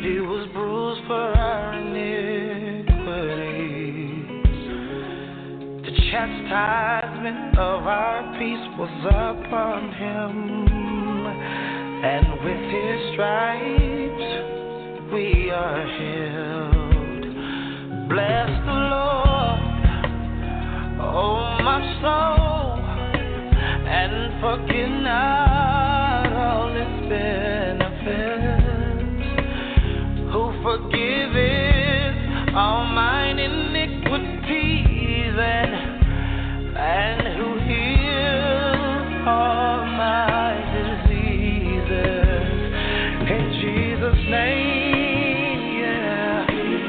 He was bruised for our iniquities. The chastisement of our peace was upon him, and with his stripes we are healed. Bless the Lord, oh my soul, and forget not all his benefits, who forgiveth all mine iniquities, and who heals all my diseases. In Jesus' name, yeah.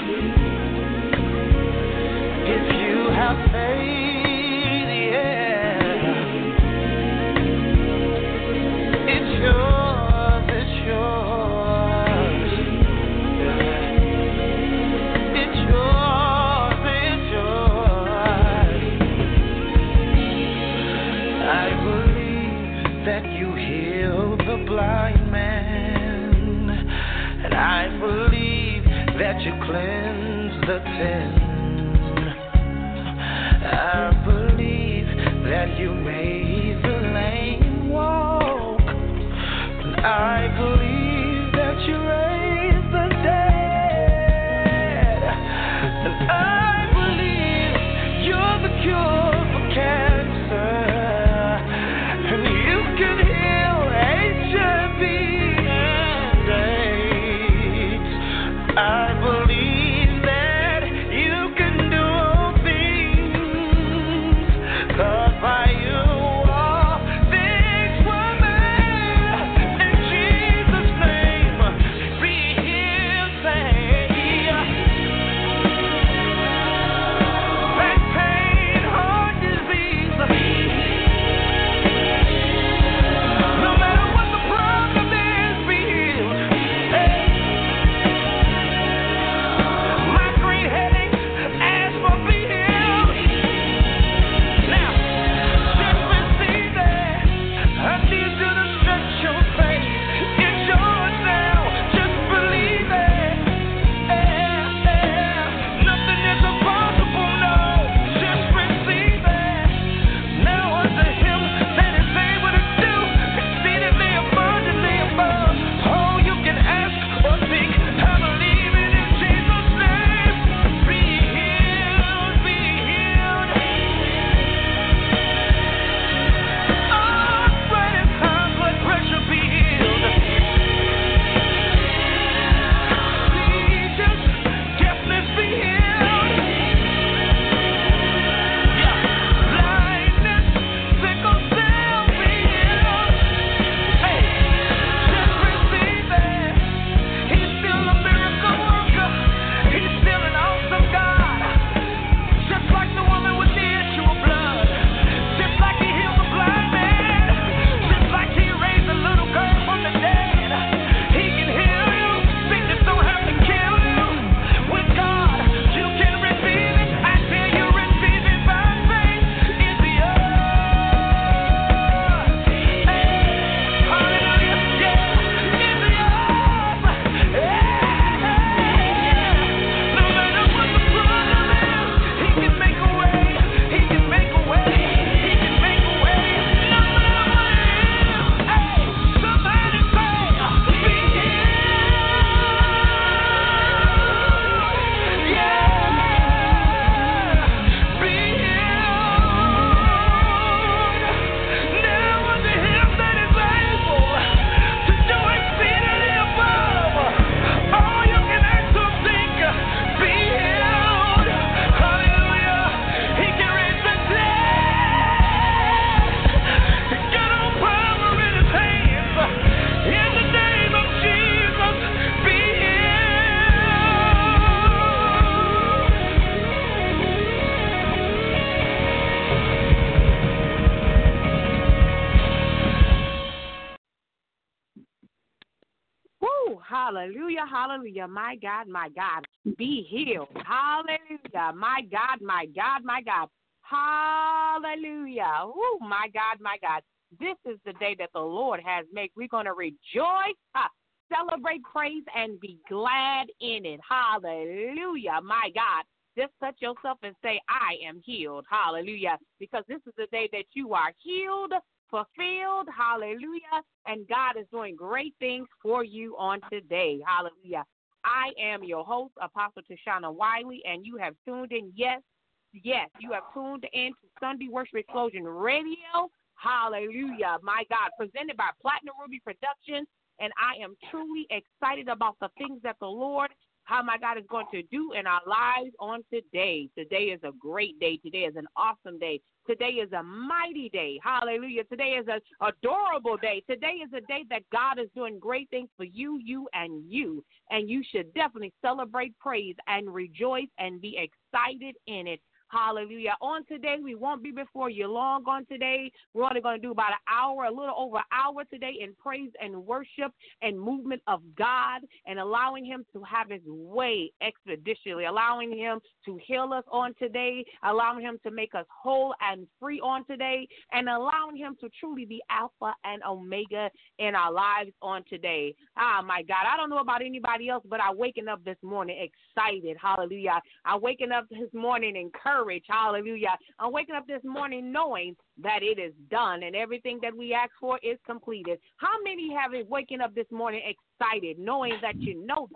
If you have faith, yeah, it's yours, it's yours. Yeah. It's yours, it's yours. I believe that you healed the blind man, and I believe that you cleansed the sin. I believe that you made the lame walk, and I believe that you raised the dead, and I believe you're the cure for cancer, and you can heal HIV and AIDS. I believe that you can do all things, 'cause by you all things were made. In Jesus' name, be healed, say. Back pain, heart disease, no matter what the problem is, be healed. Hey. Migraine headaches, asthma, be healed. Now, just receive it. I need you to stretch your faith. It's yours now. Just believe it. Nothing is impossible, no. Just receive it. Now unto him that is able to do exceedingly abundantly above all you can ask or think. I believe it in Jesus' name. Be healed, be healed. Arthritis, high blood pressure, be healed. Seizures, deafness, be healed. Yeah, blindness, sickle cell, be healed. Hey, just receive it. He's still a miracle worker. He's still an awesome God. Just like the woman with the issue of blood. Just like he healed the blind man. Just like he raised a little girl from the dead. He can heal you. Sickness don't have to kill you. With God, you can receive it. I tell you, receive it by faith. It's yours. Hey, hallelujah. Yeah, it's yours. No matter what the problem is, he can make a way. He can make a way. He can make a way. No matter what it is. Hey, somebody say, be healed. Yeah, be healed. Now unto him that is able to do exceedingly above all you can ask or think. Be healed. Hallelujah. He can raise the dead. He got all power in his hands. In the name of Jesus, be Woo! Hallelujah, hallelujah. My God, be healed. Hallelujah. My God, my God, my God. Hallelujah. Woo! My God, my God. This is the day that the Lord has made. We're going to rejoice, celebrate praise and be glad in it. Hallelujah, my God. Just touch yourself and say, I am healed. Hallelujah. Because this is the day that you are healed, fulfilled. Hallelujah. And God is doing great things for you on today. Hallelujah. I am your host, Apostle Tashana Wiley, and you have tuned in. Yes, you have tuned in to Sunday Worship Explosion Radio. Hallelujah. My God. Presented by Platinum Ruby Productions. And I am truly excited about the things that the Lord, how my God is going to do in our lives on today. Today is a great day. Today is an awesome day. Today is a mighty day. Hallelujah. Today is an adorable day. Today is a day that God is doing great things for you, and you. And you should definitely celebrate, praise, and rejoice and be excited in it. Hallelujah. On today, we won't be before you long on today. We're only going to do about an hour, a little over an hour today in praise and worship and movement of God and allowing him to have his way expeditiously, allowing him to heal us on today, allowing him to make us whole and free on today, and allowing him to truly be Alpha and Omega in our lives on today. My God, I don't know about anybody else, but I'm waking up this morning excited. Hallelujah. I'm waking up this morning encouraged. Hallelujah. I'm waking up this morning knowing that it is done and everything that we ask for is completed. How many have it waking up this morning excited, knowing that you know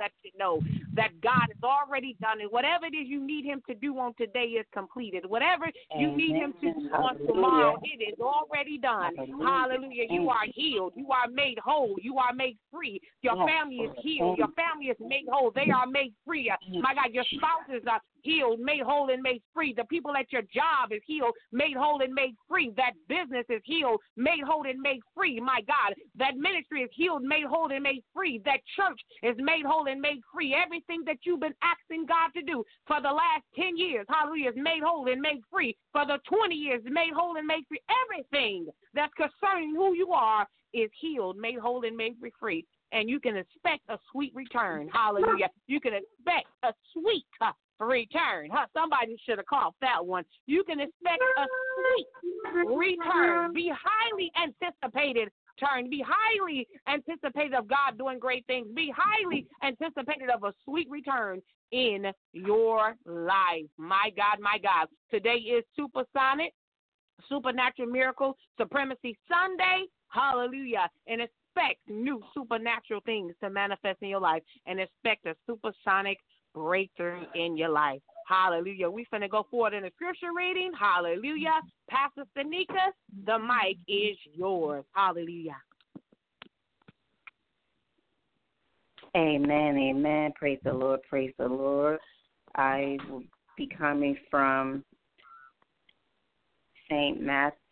that God has already done it? Whatever it is you need him to do on today is completed. Whatever you need him to do on tomorrow, it is already done. Hallelujah. You are healed. You are made whole. You are made free. Your family is healed. Your family is made whole. They are made free. My God, your spouses are healed, made whole, and made free. The people at your job is healed, made whole, and made free. That business is healed, made whole, and made free. My God, that ministry is healed, made whole, and made free. That church is made whole and made free. Everything that you've been asking God to do for the last 10 years, hallelujah, is made whole and made free. For the 20 years, made whole and made free. Everything that's concerning who you are is healed, made whole, and made free. And you can expect a sweet return. Hallelujah. You can expect a sweet return. Somebody should have caught that one. You can expect a sweet return. Be highly anticipated. Be highly anticipated of God doing great things. Be highly anticipated of a sweet return in your life. My God, my God. Today is Supersonic, Supernatural Miracle Supremacy Sunday. Hallelujah. And expect new supernatural things to manifest in your life and expect a supersonic breakthrough in your life. Hallelujah. We're going to go forward in the scripture reading. Hallelujah. Pastor Sanika, the mic is yours. Hallelujah. Amen, amen. Praise the Lord, praise the Lord. I will be coming from St.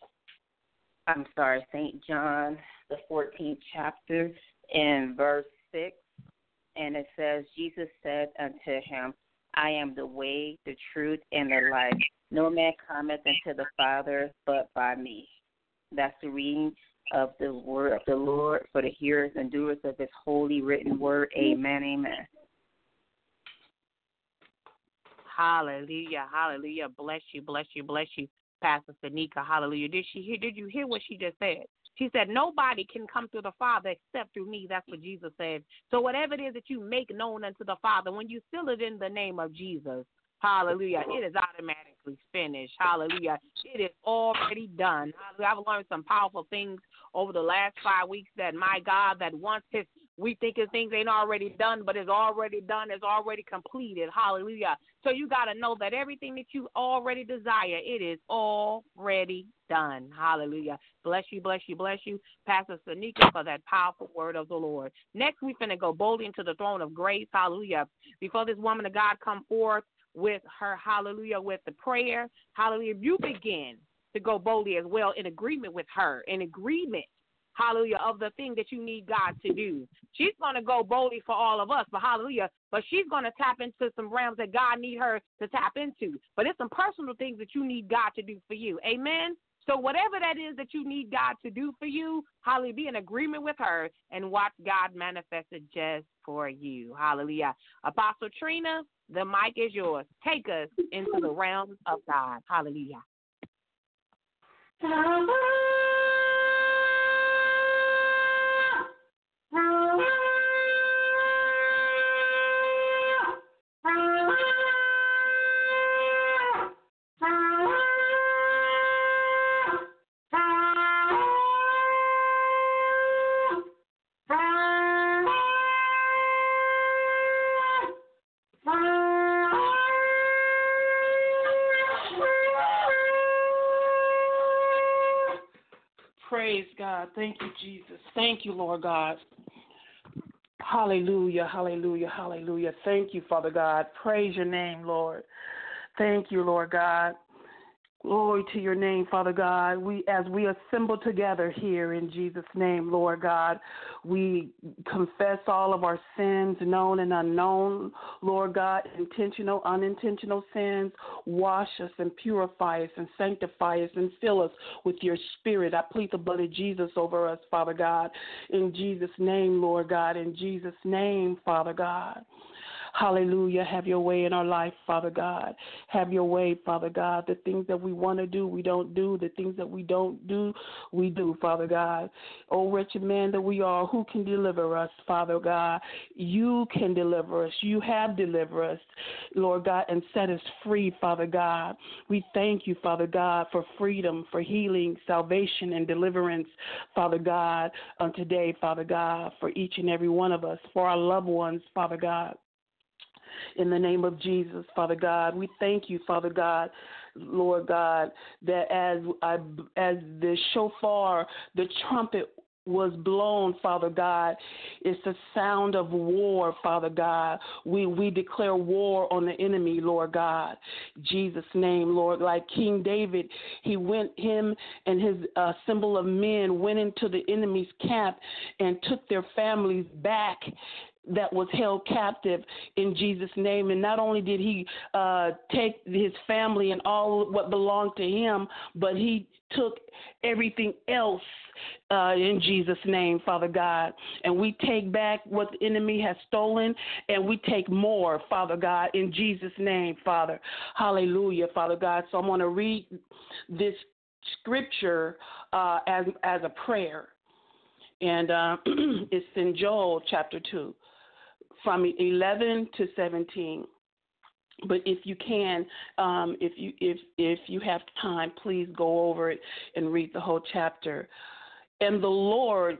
John, the 14th chapter, in verse 6. And it says, Jesus said unto him, I am the way, the truth, and the life. No man cometh unto the Father but by me. That's the reading of the word of the Lord for the hearers and doers of his holy written word. Amen, amen. Hallelujah, hallelujah. Bless you, Pastor Sanika. Hallelujah. Did you hear what she just said? She said, nobody can come to the Father except through me. That's what Jesus said. So whatever it is that you make known unto the Father, when you seal it in the name of Jesus, hallelujah, it is automatically finished. Hallelujah. It is already done. Hallelujah. I've learned some powerful things over the last 5 weeks that, my God, that once we think his things ain't already done, but it's already done, it's already completed. Hallelujah. So you got to know that everything that you already desire, it is already done. Hallelujah. Bless you, Pastor Sanika, for that powerful word of the Lord. Next, we're going to go boldly into the throne of grace. Hallelujah. Before this woman of God come forth with her, hallelujah, with the prayer, hallelujah, you begin to go boldly as well in agreement with her, in agreement, hallelujah, of the thing that you need God to do. She's going to go boldly for all of us, but hallelujah, but she's going to tap into some realms that God need her to tap into. But it's some personal things that you need God to do for you. Amen? So whatever that is that you need God to do for you, hallelujah, be in agreement with her and watch God manifest it just for you. Hallelujah. Apostle Trina, the mic is yours. Take us into the realms of God. Hallelujah. God. Thank you, Jesus. Thank you, Lord God. Hallelujah, hallelujah, hallelujah. Thank you, Father God. Praise your name, Lord. Thank you, Lord God. Glory to your name, Father God. As we assemble together here in Jesus' name, Lord God, we confess all of our sins, known and unknown, Lord God, intentional, unintentional sins. Wash us and purify us and sanctify us and fill us with your spirit. I plead the blood of Jesus over us, Father God, in Jesus' name, Lord God, in Jesus' name, Father God. Hallelujah. Have your way in our life, Father God. Have your way, Father God. The things that we want to do, we don't do. The things that we don't do, we do, Father God. Oh, wretched man that we are, who can deliver us, Father God? You can deliver us. You have delivered us, Lord God, and set us free, Father God. We thank you, Father God, for freedom, for healing, salvation, and deliverance, Father God, on today, Father God, for each and every one of us, for our loved ones, Father God. In the name of Jesus, Father God, we thank you, Father God, Lord God, that as the shofar, the trumpet was blown, Father God, it's the sound of war, Father God. We declare war on the enemy, Lord God. Jesus' name, Lord. Like King David, him and his symbol of men went into the enemy's camp and took their families back that was held captive in Jesus' name. And not only did he take his family and all what belonged to him, but he took everything else in Jesus' name, Father God. And we take back what the enemy has stolen, and we take more, Father God, in Jesus' name, Father. Hallelujah, Father God. So I'm going to read this scripture as a prayer. And it's in Joel chapter 2. From 11 to 17, but if you can, if you have time, please go over it and read the whole chapter. And the Lord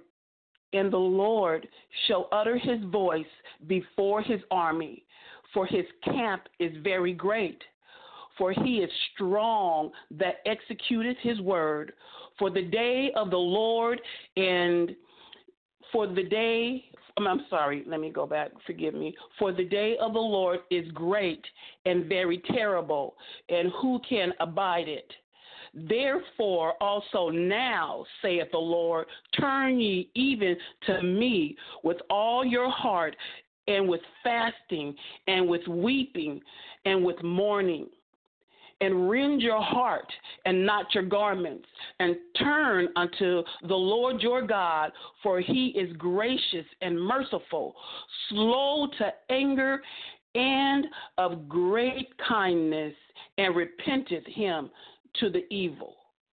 shall utter his voice before his army, for his camp is very great. For he is strong that executeth his word. For the day of the Lord and for the day. I'm sorry, let me go back. Forgive me. For the day of the Lord is great and very terrible, and who can abide it? Therefore also now, saith the Lord, turn ye even to me with all your heart, and with fasting, and with weeping, and with mourning. And rend your heart and not your garments, and turn unto the Lord your God, for he is gracious and merciful, slow to anger, and of great kindness, and repenteth him to the evil.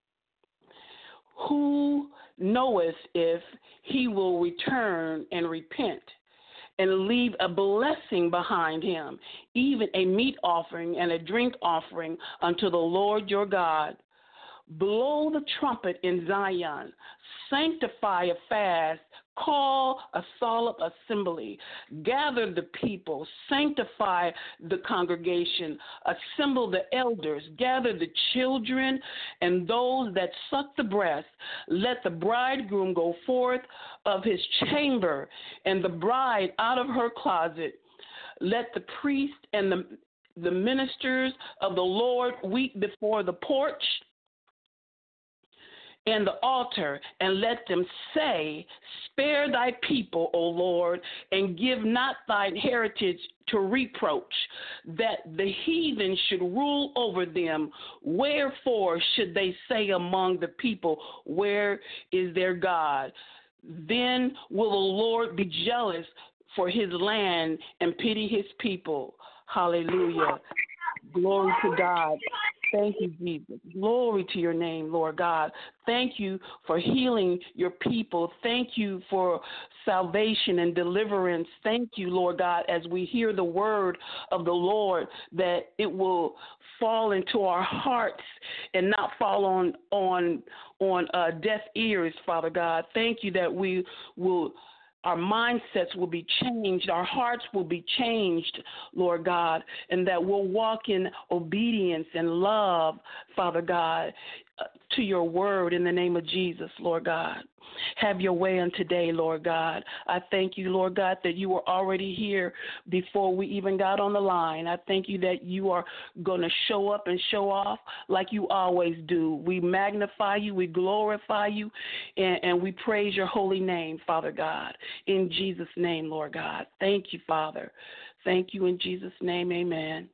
Who knoweth if he will return and repent, and leave a blessing behind him, even a meat offering and a drink offering unto the Lord your God. Blow the trumpet in Zion, sanctify a fast, call a solemn assembly, gather the people, sanctify the congregation, assemble the elders, gather the children and those that suck the breast. Let the bridegroom go forth of his chamber, and the bride out of her closet. Let the priest and the ministers of the Lord weep before the porch and the altar, and let them say, spare thy people, O Lord, and give not thine heritage to reproach, that the heathen should rule over them. Wherefore should they say among the people, where is their God? Then will the Lord be jealous for his land and pity his people. Hallelujah. Glory to God. Thank you, Jesus. Glory to your name, Lord God. Thank you for healing your people. Thank you for salvation and deliverance. Thank you, Lord God, as we hear the word of the Lord, that it will fall into our hearts and not fall on deaf ears, Father God. Thank you that we will. Our mindsets will be changed. Our hearts will be changed, Lord God, and that we'll walk in obedience and love, Father God, to your word in the name of Jesus, Lord God. Have your way on today, Lord God. I thank you, Lord God, that you were already here before we even got on the line. I thank you that you are going to show up and show off like you always do. We magnify you, we glorify you, and we praise your holy name, Father God, in Jesus' name, Lord God. Thank you, Father. Thank you in Jesus' name, amen.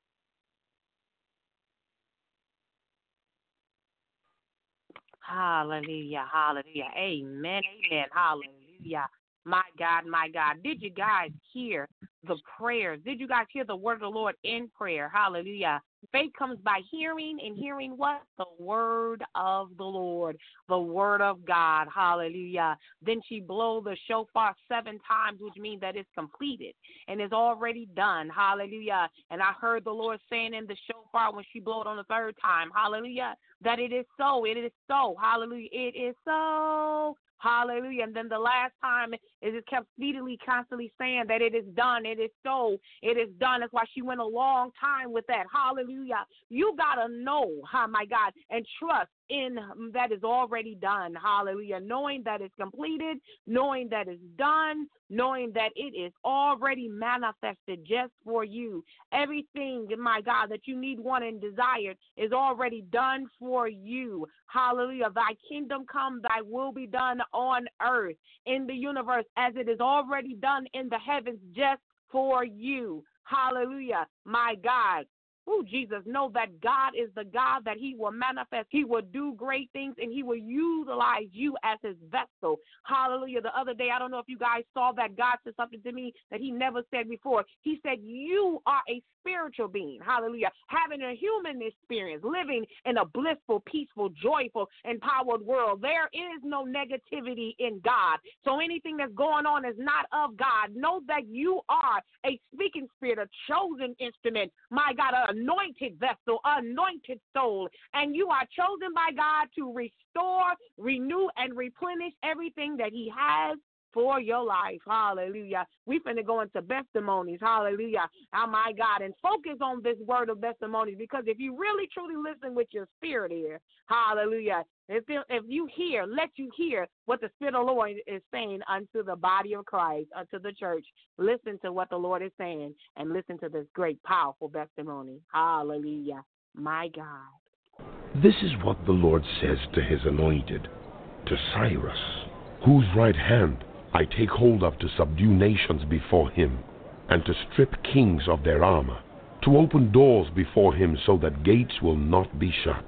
Hallelujah, hallelujah, amen, amen, hallelujah. My God, did you guys hear the prayers? Did you guys hear the word of the Lord in prayer? Hallelujah. Faith comes by hearing, and hearing what? The word of the Lord, the word of God. Hallelujah. Then she blew the shofar 7 times, which means that it's completed and it's already done. Hallelujah. And I heard the Lord saying in the shofar when she blew it on the 3rd time, hallelujah, that it is so. It is so. Hallelujah. It is so. Hallelujah. And then the last time it just kept speedily, constantly saying that it is done. It is so. It is done. That's why she went a long time with that. Hallelujah. You got to know, my God, and trust in that is already done. Hallelujah. Knowing that it's completed, knowing that it's done, knowing that it is already manifested just for you. Everything, my God, that you need, want, and desire is already done for you. Hallelujah. Thy kingdom come, thy will be done on earth, in the universe, as it is already done in the heavens just for you. Hallelujah. My God. Oh, Jesus, know that God is the God that he will manifest. He will do great things, and he will utilize you as his vessel. Hallelujah. The other day, I don't know if you guys saw that God said something to me that he never said before. He said, you are a spiritual being. Hallelujah. Having a human experience, living in a blissful, peaceful, joyful, empowered world. There is no negativity in God. So anything that's going on is not of God. Know that you are a speaking spirit, a chosen instrument. My God, anointed vessel, anointed soul, and you are chosen by God to restore, renew, and replenish everything that he has for your life. Hallelujah. We finna go into testimonies. Hallelujah. Oh, my God. And focus on this word of testimonies, because if you really, truly listen with your spirit here, hallelujah, if you hear, let you hear what the Spirit of the Lord is saying unto the body of Christ, unto the church. Listen to what the Lord is saying and listen to this great, powerful testimony. Hallelujah. My God. This is what the Lord says to his anointed, to Cyrus, whose right hand I take hold of to subdue nations before him, and to strip kings of their armor, to open doors before him so that gates will not be shut.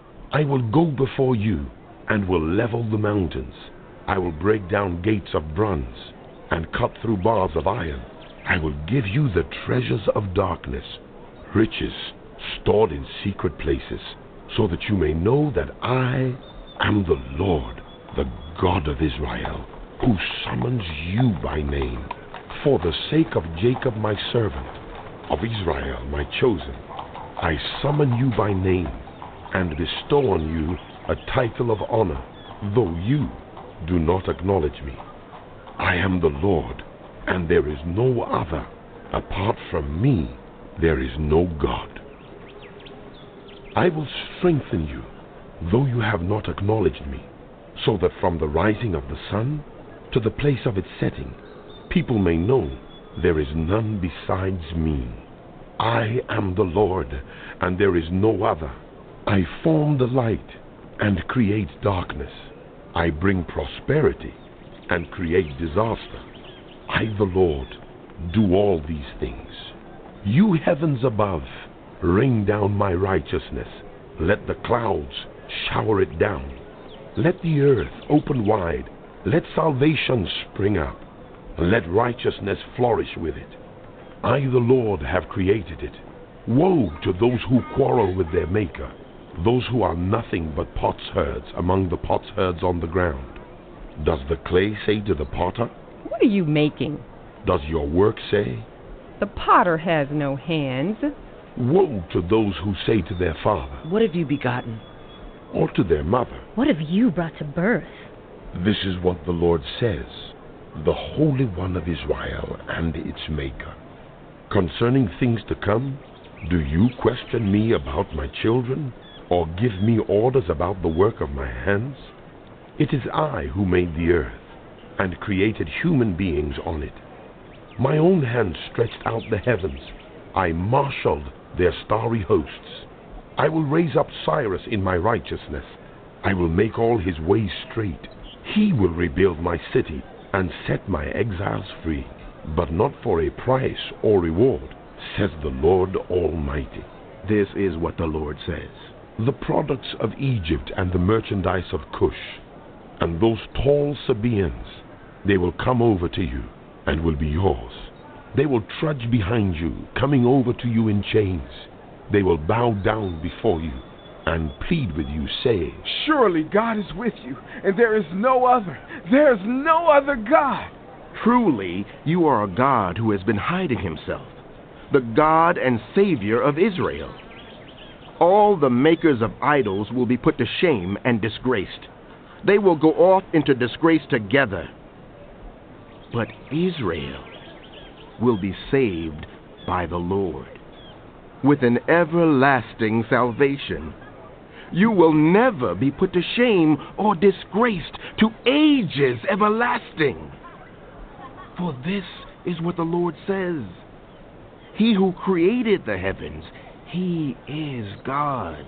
I will go before you and will level the mountains. I will break down gates of bronze and cut through bars of iron. I will give you the treasures of darkness, riches stored in secret places, so that you may know that I am the Lord, the God of Israel, who summons you by name. For the sake of Jacob my servant, of Israel my chosen, I summon you by name, and bestow on you a title of honor, though you do not acknowledge me. I am the Lord, and there is no other. Apart from me, there is no God. I will strengthen you, though you have not acknowledged me, so that from the rising of the sun to the place of its setting, people may know there is none besides me. I am the Lord, and there is no other. I form the light and create darkness. I bring prosperity and create disaster. I, the Lord, do all these things. You heavens above, rain down my righteousness. Let the clouds shower it down. Let the earth open wide. Let salvation spring up. Let righteousness flourish with it. I, the Lord, have created it. Woe to those who quarrel with their Maker, those who are nothing but potsherds among the potsherds on the ground. Does the clay say to the potter, "What are you making?" Does your work say? The potter has no hands. Woe to those who say to their father, "What have you begotten?" or to their mother, "What have you brought to birth?" This is what the Lord says, the Holy One of Israel and its Maker. Concerning things to come, do you question me about my children? or give me orders about the work of my hands? It is I who made the earth and created human beings on it. My own hand stretched out the heavens. I marshaled their starry hosts. I will raise up Cyrus in my righteousness. I will make all his ways straight. He will rebuild my city and set my exiles free, but not for a price or reward, says the Lord Almighty. This is what the Lord says. The products of Egypt and the merchandise of Cush, and those tall Sabaeans, they will come over to you and will be yours. They will trudge behind you, coming over to you in chains. They will bow down before you and plead with you, saying, Surely God is with you, and there is no other. There is no other God. Truly, you are a God who has been hiding himself, the God and Savior of Israel. All the makers of idols will be put to shame and disgraced. They will go off into disgrace together. But Israel will be saved by the Lord with an everlasting salvation. You will never be put to shame or disgraced to ages everlasting. For this is what the Lord says. He who created the heavens, he is God.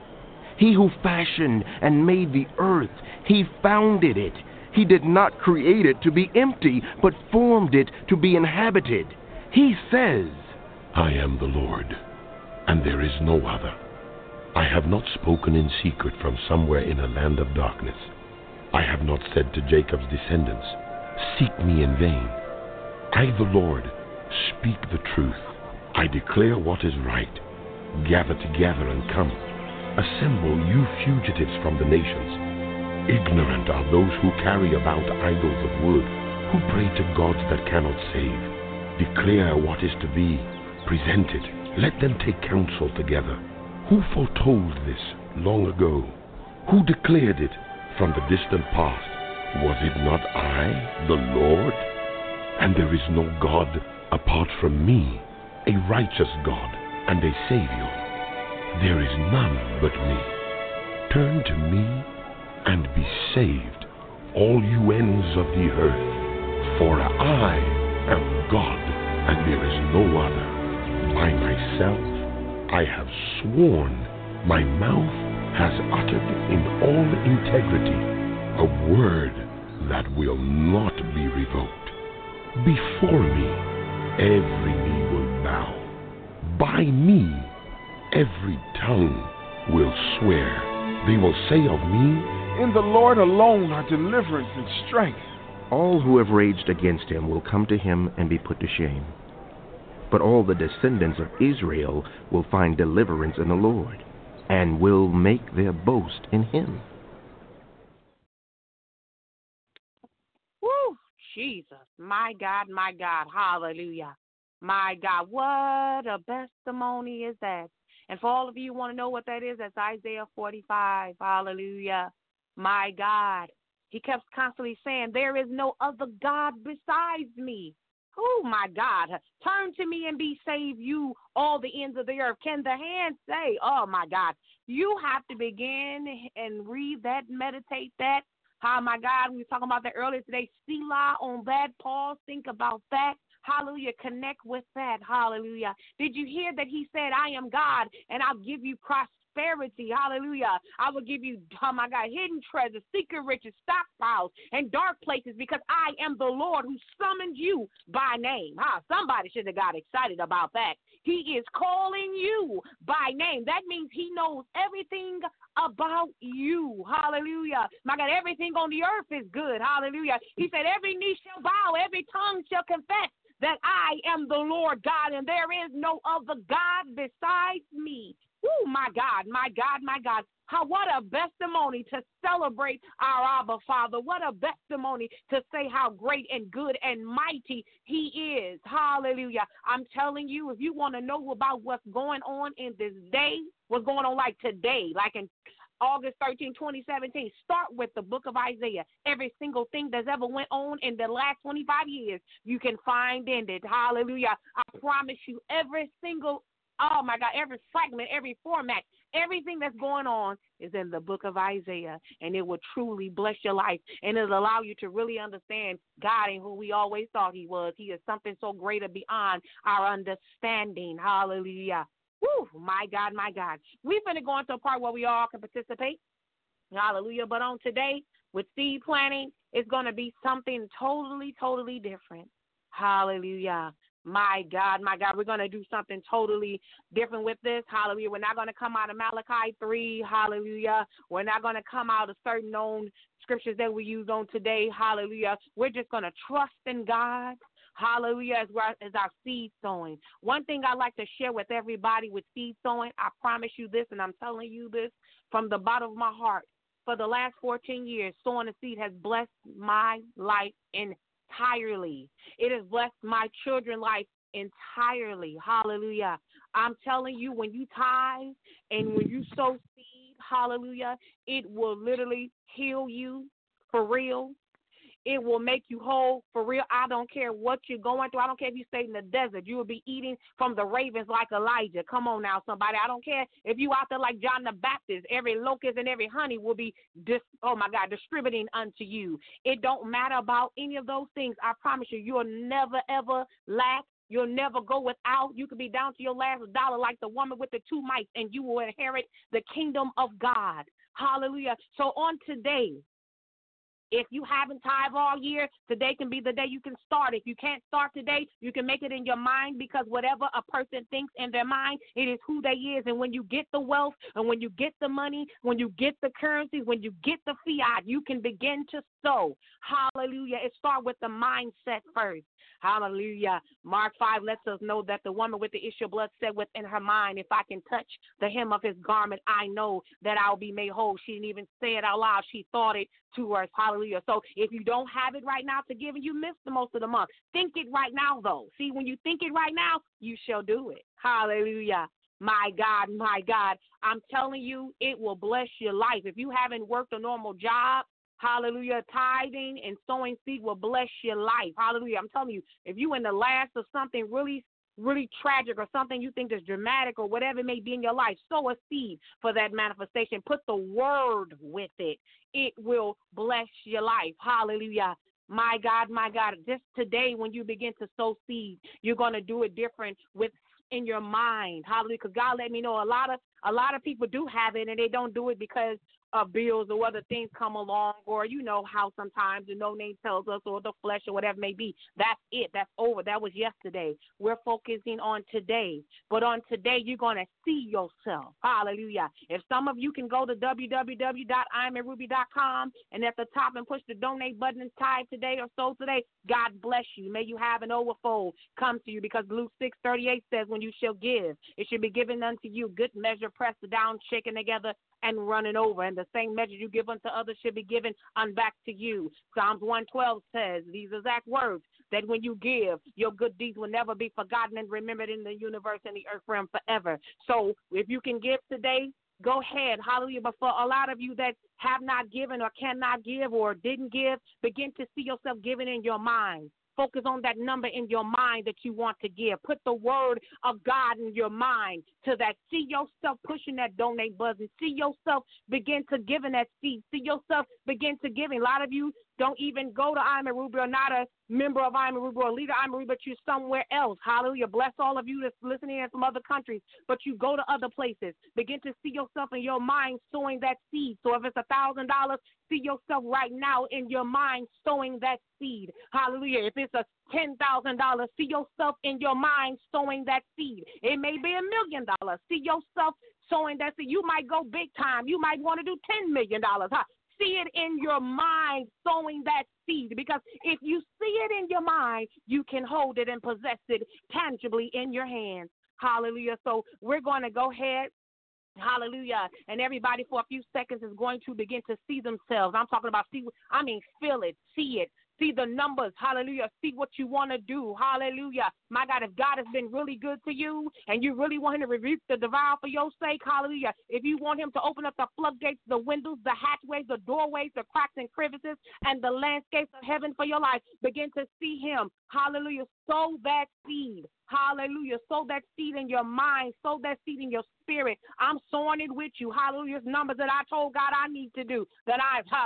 He who fashioned and made the earth, he founded it. He did not create it to be empty, but formed it to be inhabited. He says, I am the Lord, and there is no other. I have not spoken in secret from somewhere in a land of darkness. I have not said to Jacob's descendants, Seek me in vain. I, the Lord, speak the truth. I declare what is right. Gather together and come. Assemble, you fugitives from the nations. Ignorant are those who carry about idols of wood, who pray to gods that cannot save. Declare what is to be. Present it. Let them take counsel together. Who foretold this long ago? Who declared it from the distant past? Was it not I, the Lord? And there is no God apart from me, a righteous God and a Savior. There is none but me. Turn to me and be saved, all you ends of the earth. For I am God, and there is no other. By myself I have sworn, my mouth has uttered in all integrity a word that will not be revoked. Before me every knee will bow. By me every tongue will swear. They will say of me, In the Lord alone are deliverance and strength. all who have raged against him will come to him and be put to shame. But all the descendants of Israel will find deliverance in the Lord, and will make their boast in him. Woo, Jesus, my God, hallelujah. My God, what a testimony is that? And for all of you who want to know what that is, that's Isaiah 45, hallelujah. My God, he kept constantly saying, there is no other God besides me. Oh, my God, turn to me and be saved, you, all the ends of the earth. Can the hand say, oh, my God, you have to begin and read that, meditate that. Oh, my God, we were talking about that earlier today. Selah on that, pause, think about that. Hallelujah, connect with that. Hallelujah. Did you hear that he said, I am God, and I'll give you prosperity. Hallelujah. I will give you, oh my God, hidden treasures, secret riches, stockpiles, and dark places, because I am the Lord who summoned you by name. Somebody should have got excited about that. He is calling you by name. That means he knows everything about you. Hallelujah. My God, everything on the earth is good. Hallelujah. He said, every knee shall bow, every tongue shall confess that I am the Lord God, and there is no other God besides me. Oh, my God, my God, my God. What a testimony to celebrate our Abba Father. What a testimony to say how great and good and mighty he is. Hallelujah. I'm telling you, if you want to know about what's going on in this day, what's going on like today, like in August 13, 2017, start with the book of Isaiah. Every single thing that's ever went on in the last 25 years, you can find in it. Hallelujah. I promise you, every single, oh my God, every fragment, every format, Everything that's going on is in the book of Isaiah, and it will truly bless your life, and it'll allow you to really understand God ain't who we always thought he was. He is something so greater beyond our understanding. Hallelujah. Woo, my God, my God. We're going to go into a part where we all can participate. Hallelujah. But on today, with seed planting, it's going to be something totally, totally different. Hallelujah. My God, we're going to do something totally different with this. Hallelujah. We're not going to come out of Malachi 3. Hallelujah. We're not going to come out of certain known scriptures that we use on today. Hallelujah. We're just going to trust in God. Hallelujah, as our seed sowing. One thing I like to share with everybody with seed sowing, I promise you this, and I'm telling you this from the bottom of my heart. For the last 14 years, sowing a seed has blessed my life entirely. It has blessed my children's life entirely. Hallelujah. I'm telling you, when you tithe and when you sow seed, hallelujah, it will literally heal you for real. It will make you whole for real. I don't care what you're going through. I don't care if you stay in the desert. You will be eating from the ravens like Elijah. Come on now, somebody. I don't care if you out there like John the Baptist. Every locust and every honey will be, distributing unto you. It don't matter about any of those things. I promise you, you'll never, ever lack. You'll never go without. You could be down to your last dollar like the woman with the 2 mites, and you will inherit the kingdom of God. Hallelujah. So on today, if you haven't tithe all year, today can be the day you can start. If you can't start today, you can make it in your mind, because whatever a person thinks in their mind, it is who they is. And when you get the wealth and when you get the money, when you get the currencies, when you get the fiat, you can begin to sow. Hallelujah. It starts with the mindset first. Hallelujah. Mark 5 lets us know that the woman with the issue of blood said within her mind, if I can touch the hem of his garment, I know that I'll be made whole. She didn't even say it out loud. She thought it to her. Hallelujah. So if you don't have it right now to give, and you missed the most of the month, think it right now, though. See, when you think it right now, you shall do it. Hallelujah. My God, I'm telling you, it will bless your life. If you haven't worked a normal job, hallelujah, tithing and sowing seed will bless your life. Hallelujah. I'm telling you, if you in the last of something really, really tragic or something you think is dramatic or whatever it may be in your life, sow a seed for that manifestation. Put the word with it. It will bless your life. Hallelujah. My God, just today when you begin to sow seed, you're going to do it different in your mind. Hallelujah. Because God let me know a lot of people do have it, and they don't do it because of bills or other things come along, or you know how sometimes the no name tells us, or the flesh or whatever it may be. That's it. That's over. That was yesterday. We're focusing on today. But on today, you're going to see yourself. Hallelujah. If some of you can go to www.iamandruby.com and at the top and push the donate button and tithe today or so today, God bless you. May you have an overflow come to you, because Luke 6:38 says, when you shall give, it should be given unto you, good measure, pressed down, shaken together, and running over. And the same measure you give unto others should be given back to you. Psalms 112 says these exact words, that when you give, your good deeds will never be forgotten and remembered in the universe and the earth realm forever. So if you can give today, go ahead. Hallelujah. But for a lot of you that have not given or cannot give or didn't give, begin to see yourself giving in your mind. Focus on that number in your mind that you want to give. Put the word of God in your mind to that. See yourself pushing that donate button. See yourself begin to giving that seed. See yourself begin to giving. A lot of you don't even go to I Am Ruby, or not a member of I Am Ruby or leader of I Am Ruby, but you're somewhere else. Hallelujah. Bless all of you that's listening in from other countries, but you go to other places. Begin to see yourself in your mind sowing that seed. So if it's $1,000, see yourself right now in your mind sowing that seed. Hallelujah. If it's a $10,000, see yourself in your mind sowing that seed. It may be $1 million. See yourself sowing that seed. You might go big time. You might want to do $10 million. See it in your mind sowing that seed, because if you see it in your mind, you can hold it and possess it tangibly in your hands. Hallelujah. So we're going to go ahead. Hallelujah. And everybody for a few seconds is going to begin to see themselves. I'm talking about feel it, see it. See the numbers. Hallelujah. See what you want to do. Hallelujah. My God, if God has been really good to you and you really want him to rebuke the devourer for your sake, hallelujah. If you want him to open up the floodgates, the windows, the hatchways, the doorways, the cracks and crevices, and the landscapes of heaven for your life, begin to see him. Hallelujah. Sow that seed. Hallelujah. Sow that seed in your mind. Sow that seed in your spirit. I'm sowing it with you. Hallelujah. It's numbers that I told God I need to do, that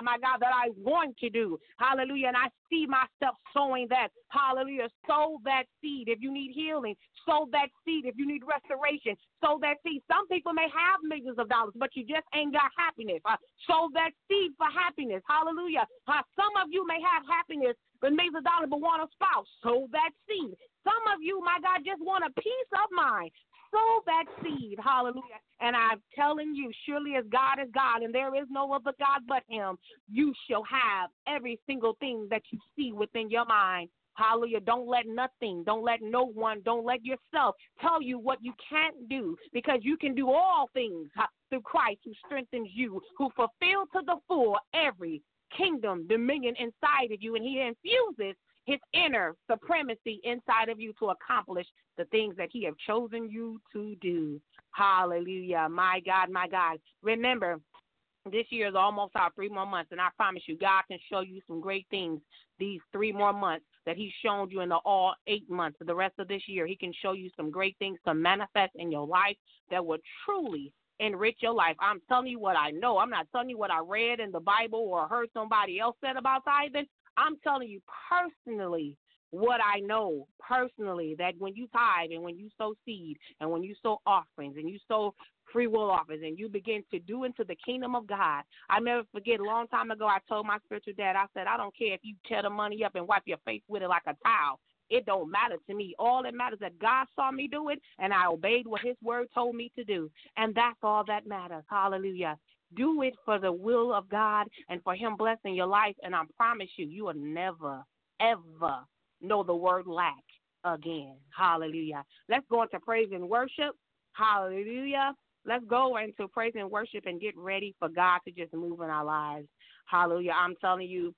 I'm going to do. Hallelujah. And I see myself sowing that. Hallelujah. Sow that seed. If you need healing, sow that seed. If you need restoration, sow that seed. Some people may have millions of dollars, but you just ain't got happiness. Sow that seed for happiness. Hallelujah. Some of you may have happiness, but millions of dollars, but want a spouse. Sow that seed. Some of you, my God, just want a peace of mind. Sow that seed. Hallelujah. And I'm telling you, surely as God is God, and there is no other God but him, you shall have every single thing that you see within your mind. Hallelujah. Don't let nothing, don't let no one, don't let yourself tell you what you can't do, because you can do all things through Christ who strengthens you, who fulfills to the full every kingdom, dominion inside of you, and he infuses his inner supremacy inside of you to accomplish the things that he have chosen you to do. Hallelujah. My God, my God. Remember, this year is almost out, 3 more months, and I promise you, God can show you some great things these 3 more months that he's shown you in the all 8 months of the rest of this year. He can show you some great things to manifest in your life that will truly enrich your life. I'm telling you what I know. I'm not telling you what I read in the Bible or heard somebody else said about tithing. I'm telling you personally what I know personally, that when you tithe and when you sow seed and when you sow offerings and you sow free will offerings and you begin to do into the kingdom of God, I never forget, a long time ago, I told my spiritual dad, I said, I don't care if you tear the money up and wipe your face with it like a towel. It don't matter to me. All that matters is that God saw me do it, and I obeyed what his word told me to do. And that's all that matters. Hallelujah. Do it for the will of God and for him blessing your life, and I promise you, you will never, ever know the word lack again. Hallelujah. Let's go into praise and worship. Hallelujah. Let's go into praise and worship and get ready for God to just move in our lives. Hallelujah. I'm telling you,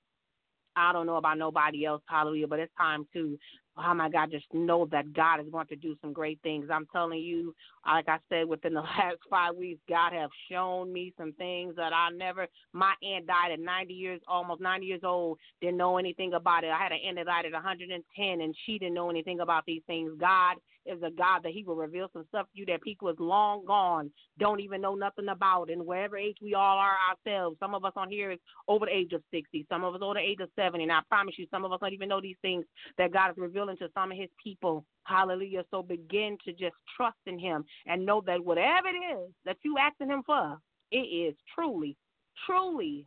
I don't know about nobody else, hallelujah, but it's time to, oh my God, just know that God is going to do some great things. I'm telling you, like I said, within the last 5 weeks, God have shown me some things that my aunt died at 90 years, almost 90 years old, didn't know anything about it. I had an aunt that died at 110, and she didn't know anything about these things. God is a God that he will reveal some stuff to you that people is long gone, don't even know nothing about. And wherever age we all are ourselves, some of us on here is over the age of 60, some of us over the age of 70, and I promise you, some of us don't even know these things that God is revealing to some of his people. Hallelujah. So begin to just trust in him and know that whatever it is that you asking him for, it is truly, truly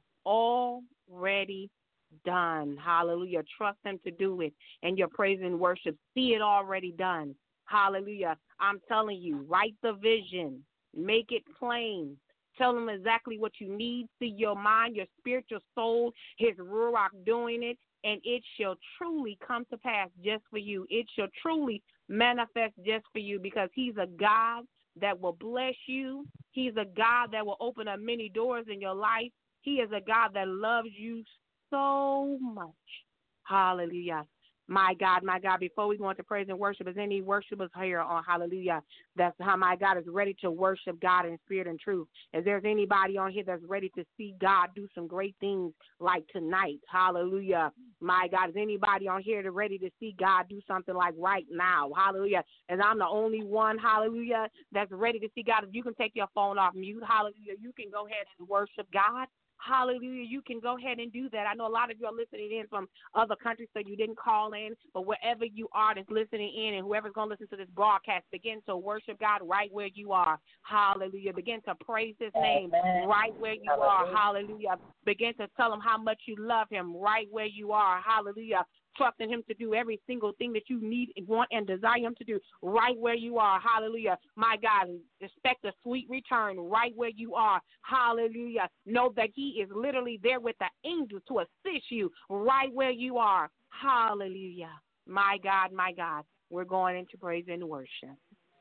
already done. Hallelujah. Trust him to do it, and your praise and worship, see it already done. Hallelujah. I'm telling you, write the vision, make it plain. Tell him exactly what you need. See your mind, your spirit, your soul, his ruach doing it, and it shall truly come to pass just for you. It shall truly manifest just for you, because he's a God that will bless you. He's a God that will open up many doors in your life. He is a God that loves you so much. Hallelujah. My God, before we go into praise and worship, is any worshipers here on hallelujah? That's how my God is ready to worship God in spirit and truth. If there's anybody on here that's ready to see God do some great things like tonight, hallelujah. My God, is anybody on here that's ready to see God do something like right now, hallelujah? And I'm the only one, hallelujah, that's ready to see God. If you can take your phone off mute, hallelujah, you can go ahead and worship God. Hallelujah. You can go ahead and do that. I know a lot of you are listening in from other countries, so you didn't call in. But wherever you are that's listening in, and whoever's going to listen to this broadcast, begin to worship God right where you are. Hallelujah. Begin to praise his name right where you are. Hallelujah. Begin to tell him how much you love him right where you are. Hallelujah. Trusting him to do every single thing that you need, want, and desire him to do right where you are. Hallelujah. My God, expect a sweet return right where you are. Hallelujah. Know that he is literally there with the angels to assist you right where you are. Hallelujah. My God, we're going into praise and worship.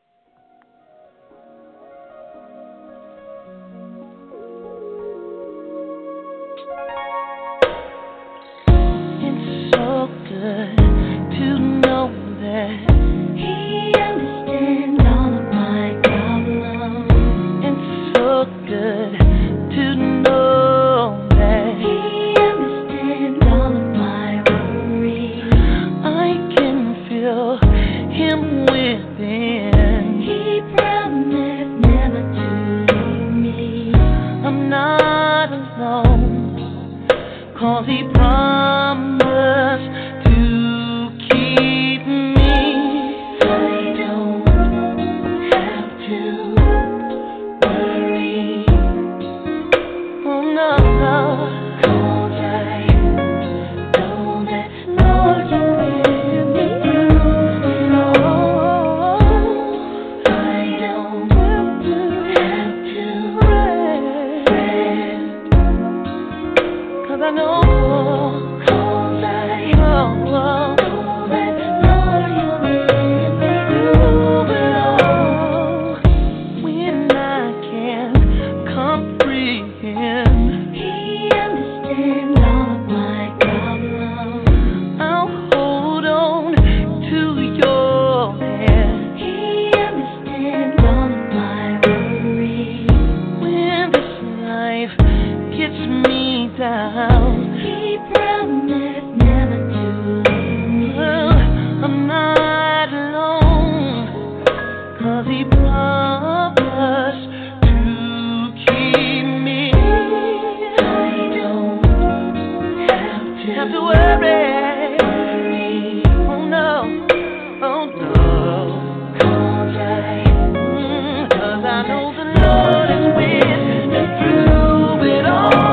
Good to know that he understands all of my problems. It's so good to know that he understands all of my worries. I can 'cause he promised to keep me. I don't have to worry. Oh no, oh no. 'Cause I know the Lord is with me through it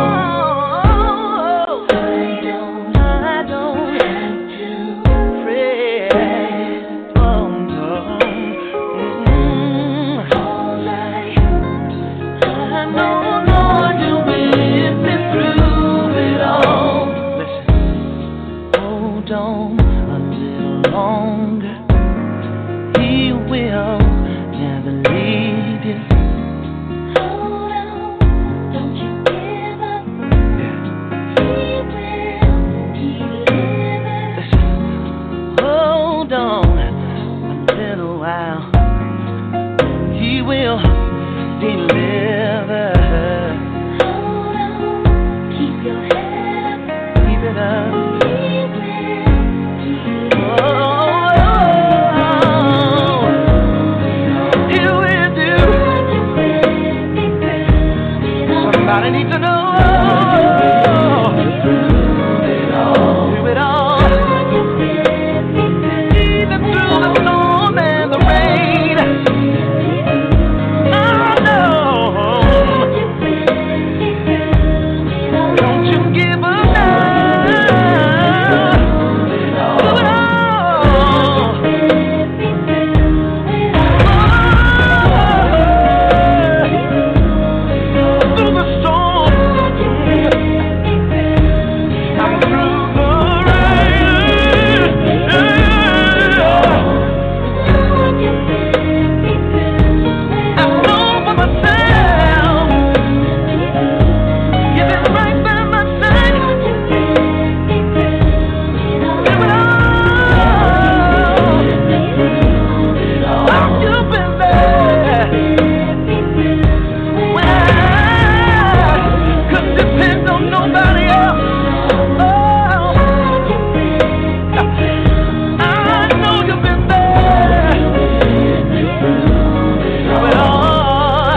all. I don't have to pray. Oh no. I know the Lord is with me through it all. Listen, hold on a little longer. He will never leave you. Hold on, don't you give up. He will deliver. Hold on a little while. He will deliver. Hold on, keep your head up. Keep it up. He will deliver. He will do. Somebody needs to know. Do it all. Even through the storm and the rain. I know. Don't you give up now. Do it all. Through the storm, I'm through the rain. I know for myself, you've been right by my side. Do it all. You've been there. When I couldn't depend on nobody else. Oh, I know you've been there. Do it all.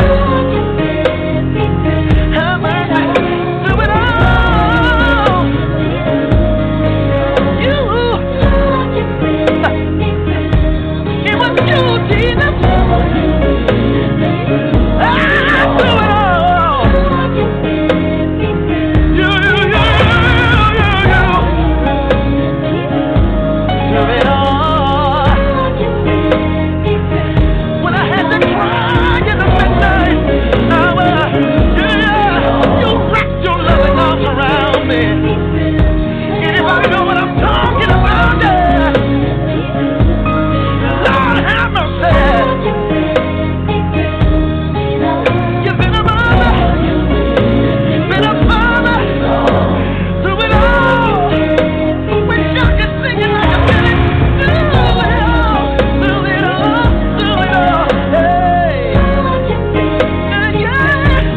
Have mercy. Do it all. You. It was you, Jesus. Do it all. You. Do it all. When I had to cry in the midnight hour, you wrapped your loving arms around me. Anybody know what I'm talking about? Yeah. Lord have mercy. You've been a mother, been a father, through it all. Wish I could sing it like a minute. Do it all, do it all, do it all. Hey, yeah,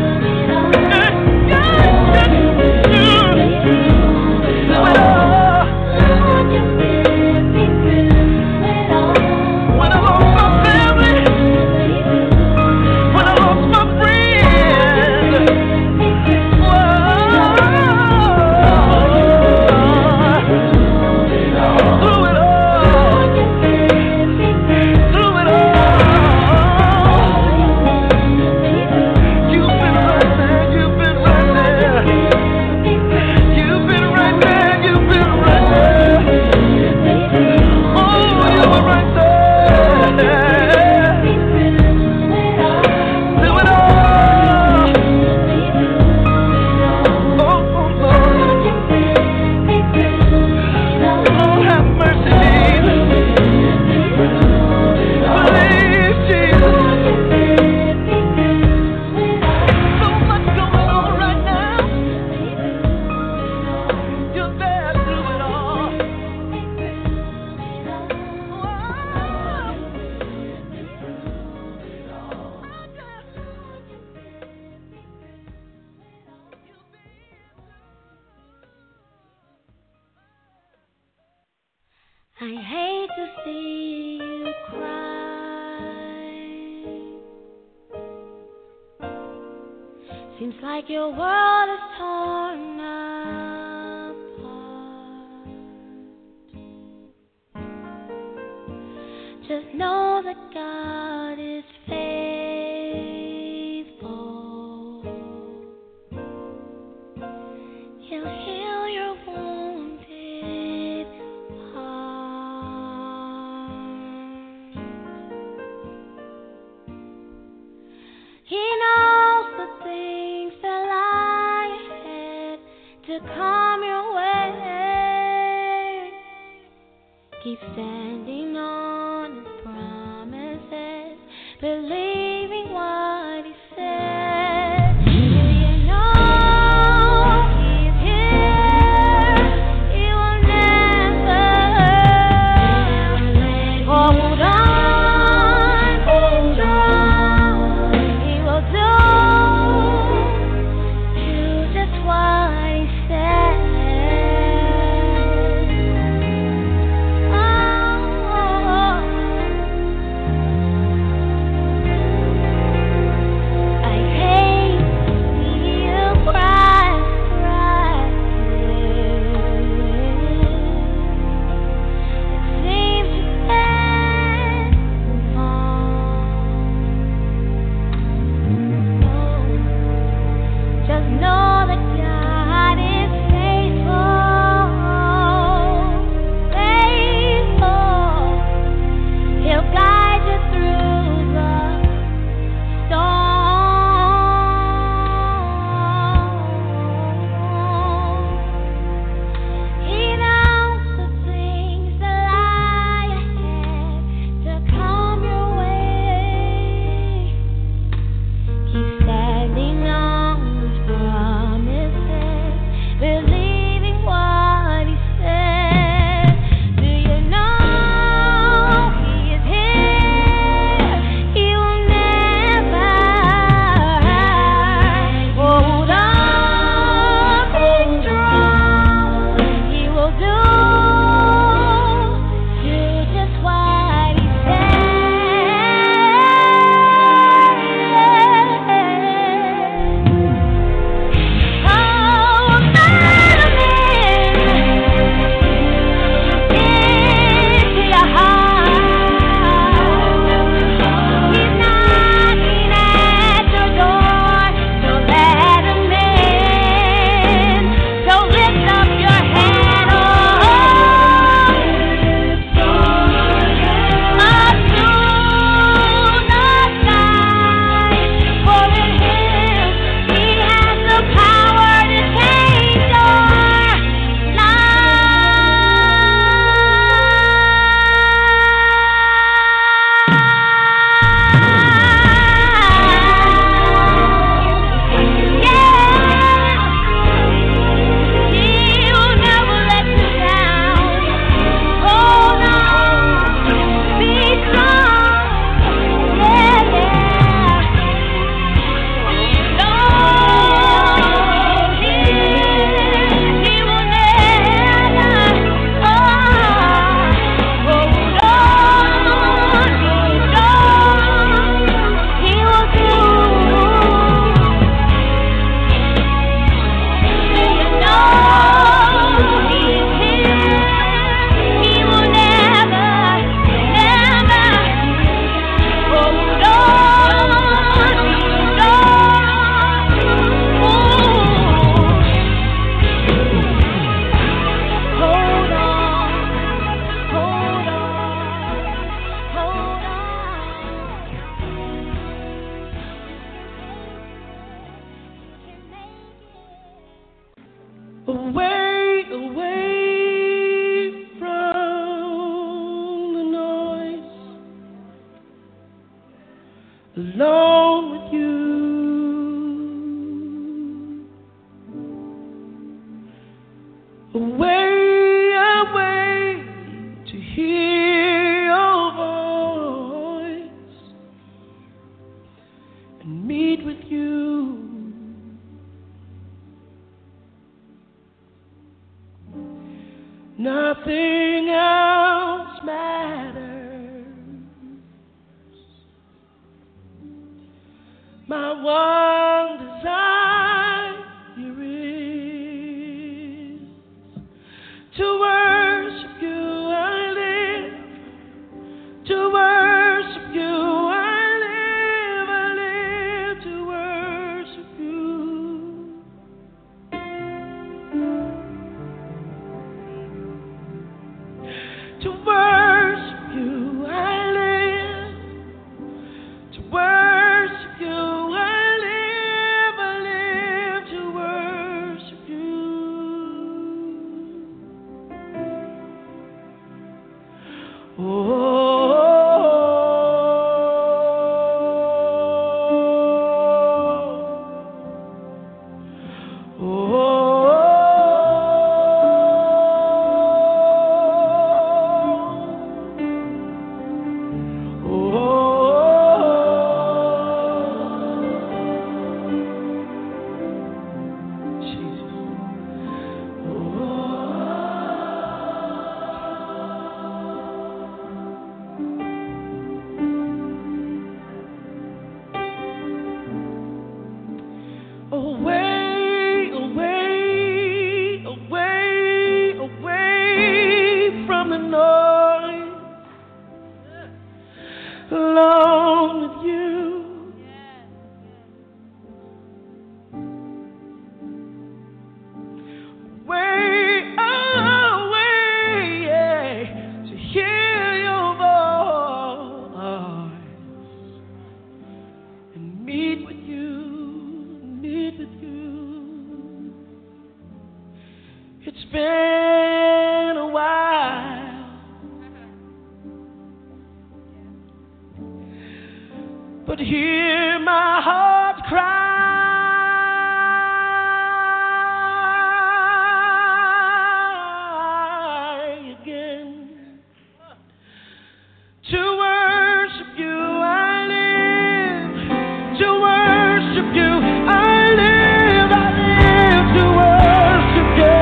do it all. When I lost my family, when I lost my friends, through it all, through it all. You've been right there, you've been right there. You've been right there, you've been right there. Oh, you were right there. Do it all. Oh, Lord. Lord, have mercy, Jesus. Please, Jesus. So much going on right now. You're there through it all. I hate to see you cry. Seems like your world is torn apart. Just know that God is faithful. He'll heal your wounded heart. He knows the things that lie ahead to come your way. Keep standing on His promises, believing what He said. Do you know He's here? He will never hold on, hold strong. He will do just what He said. I hate to see you cry, it seems you can't move on. Just know that God is faithful, faithful. He'll guide you through the storm. He knows the things that lie ahead to come your way. Keep standing on His promises, believing what He said. Do you know He is here? He will never hold on, hold strong. He will do just what He said. Oh, into your heart. He's knocking at your door. Don't let Him in. So lift up your head, up to the sky. For in Him He has the power to change your He will never let you down. Hold on, be strong. He will never. Hold on, be strong. He will do. Do you know He's here? He will never, never hold on, be strong. Hold on, hold Away, away from the noise, alone with you. Away, away to hear your voice and meet with you. Nothing else matters. My one desire meet with you, meet with you. It's been a while, but hear my heart cry again. To worship you I live, to worship you I live, to worship you.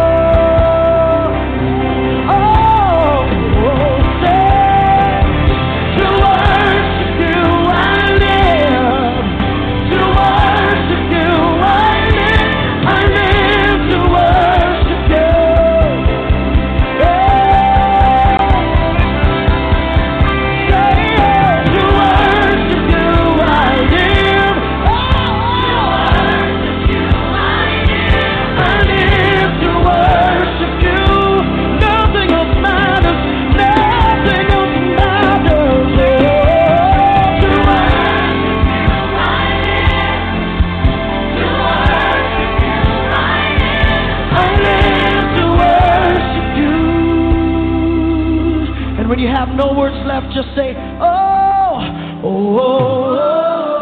When you have no words left, just say, oh, oh, oh, oh.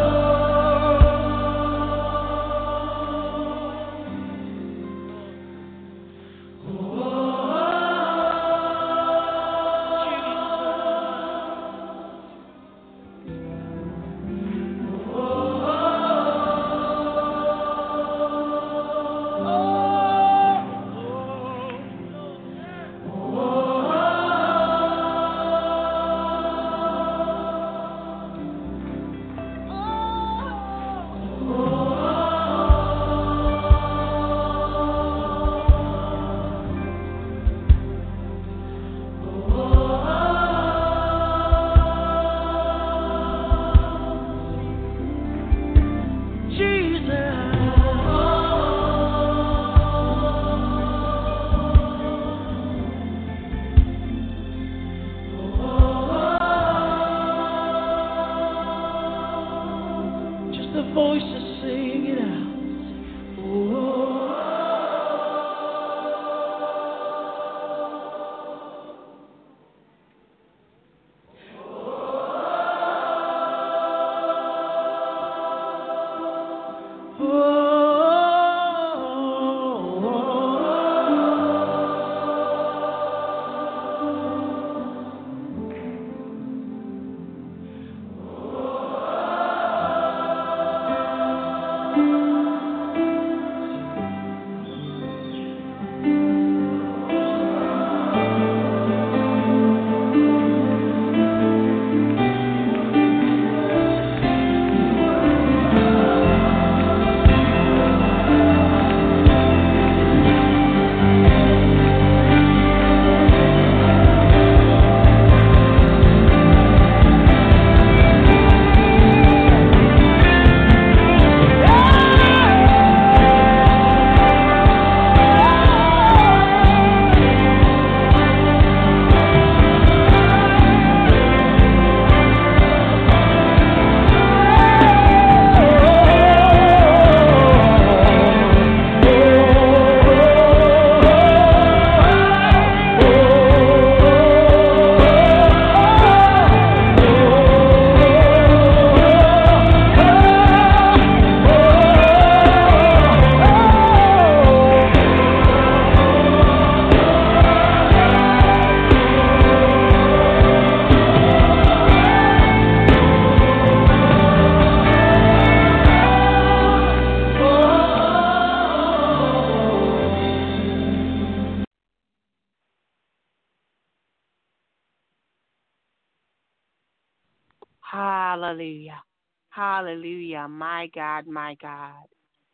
Hallelujah. Hallelujah. My God, my God.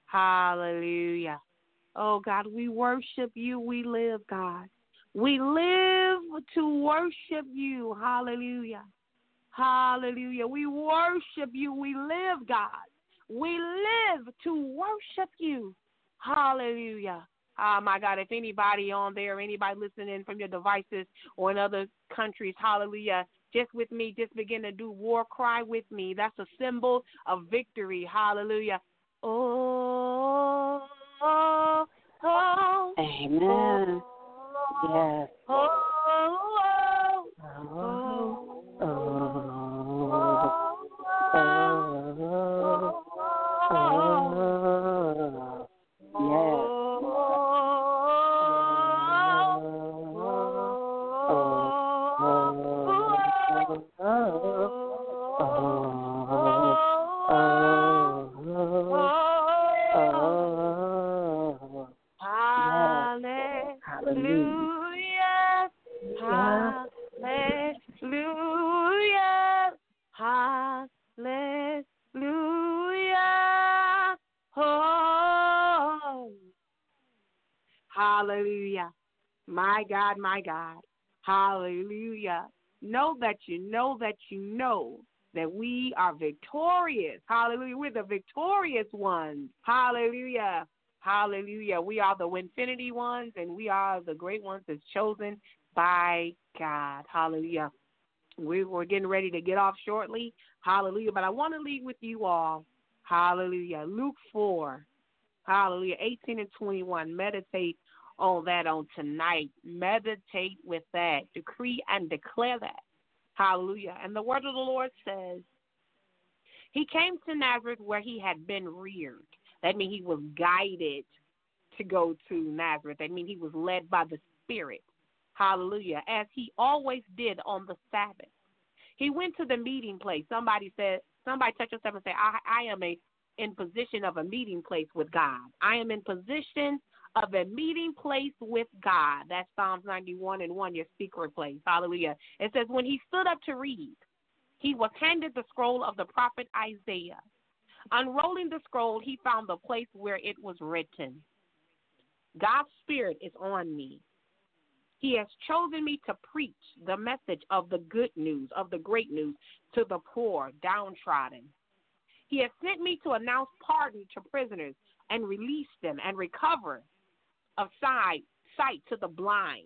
Hallelujah. Oh, God, we worship you. We live, God. We live to worship you. Hallelujah. Hallelujah. We worship you. We live, God. We live to worship you. Hallelujah. My God, if anybody on there, anybody listening in from your devices or in other countries, hallelujah, just with me, just begin to do war cry with me. That's a symbol of victory. Hallelujah. Oh, oh, oh. Amen. Yes. Oh, hallelujah. My God, my God. Hallelujah. Know that you know that you know that we are victorious. Hallelujah. We're the victorious ones. Hallelujah. Hallelujah. We are the Winfinity ones, and we are the great ones that's chosen by God. Hallelujah. We're getting ready to get off shortly. Hallelujah. But I want to leave with you all. Hallelujah. Luke 4. Hallelujah. 18 and 21. Meditate on that on tonight. Meditate with that. Decree and declare that. Hallelujah. And the word of the Lord says, he came to Nazareth where he had been reared. That means he was guided to go to Nazareth. That means he was led by the Spirit. Hallelujah. As he always did on the Sabbath. He went to the meeting place. Somebody touch yourself and say, I am in position of a meeting place with God. I am in position of a meeting place with God. That's Psalms 91:1, your secret place. Hallelujah. It says, when he stood up to read, he was handed the scroll of the prophet Isaiah. Unrolling the scroll, he found the place where it was written, God's Spirit is on me. He has chosen me to preach the message of the good news, of the great news, to the poor, downtrodden. He has sent me to announce pardon to prisoners and release them and recover of sight to the blind,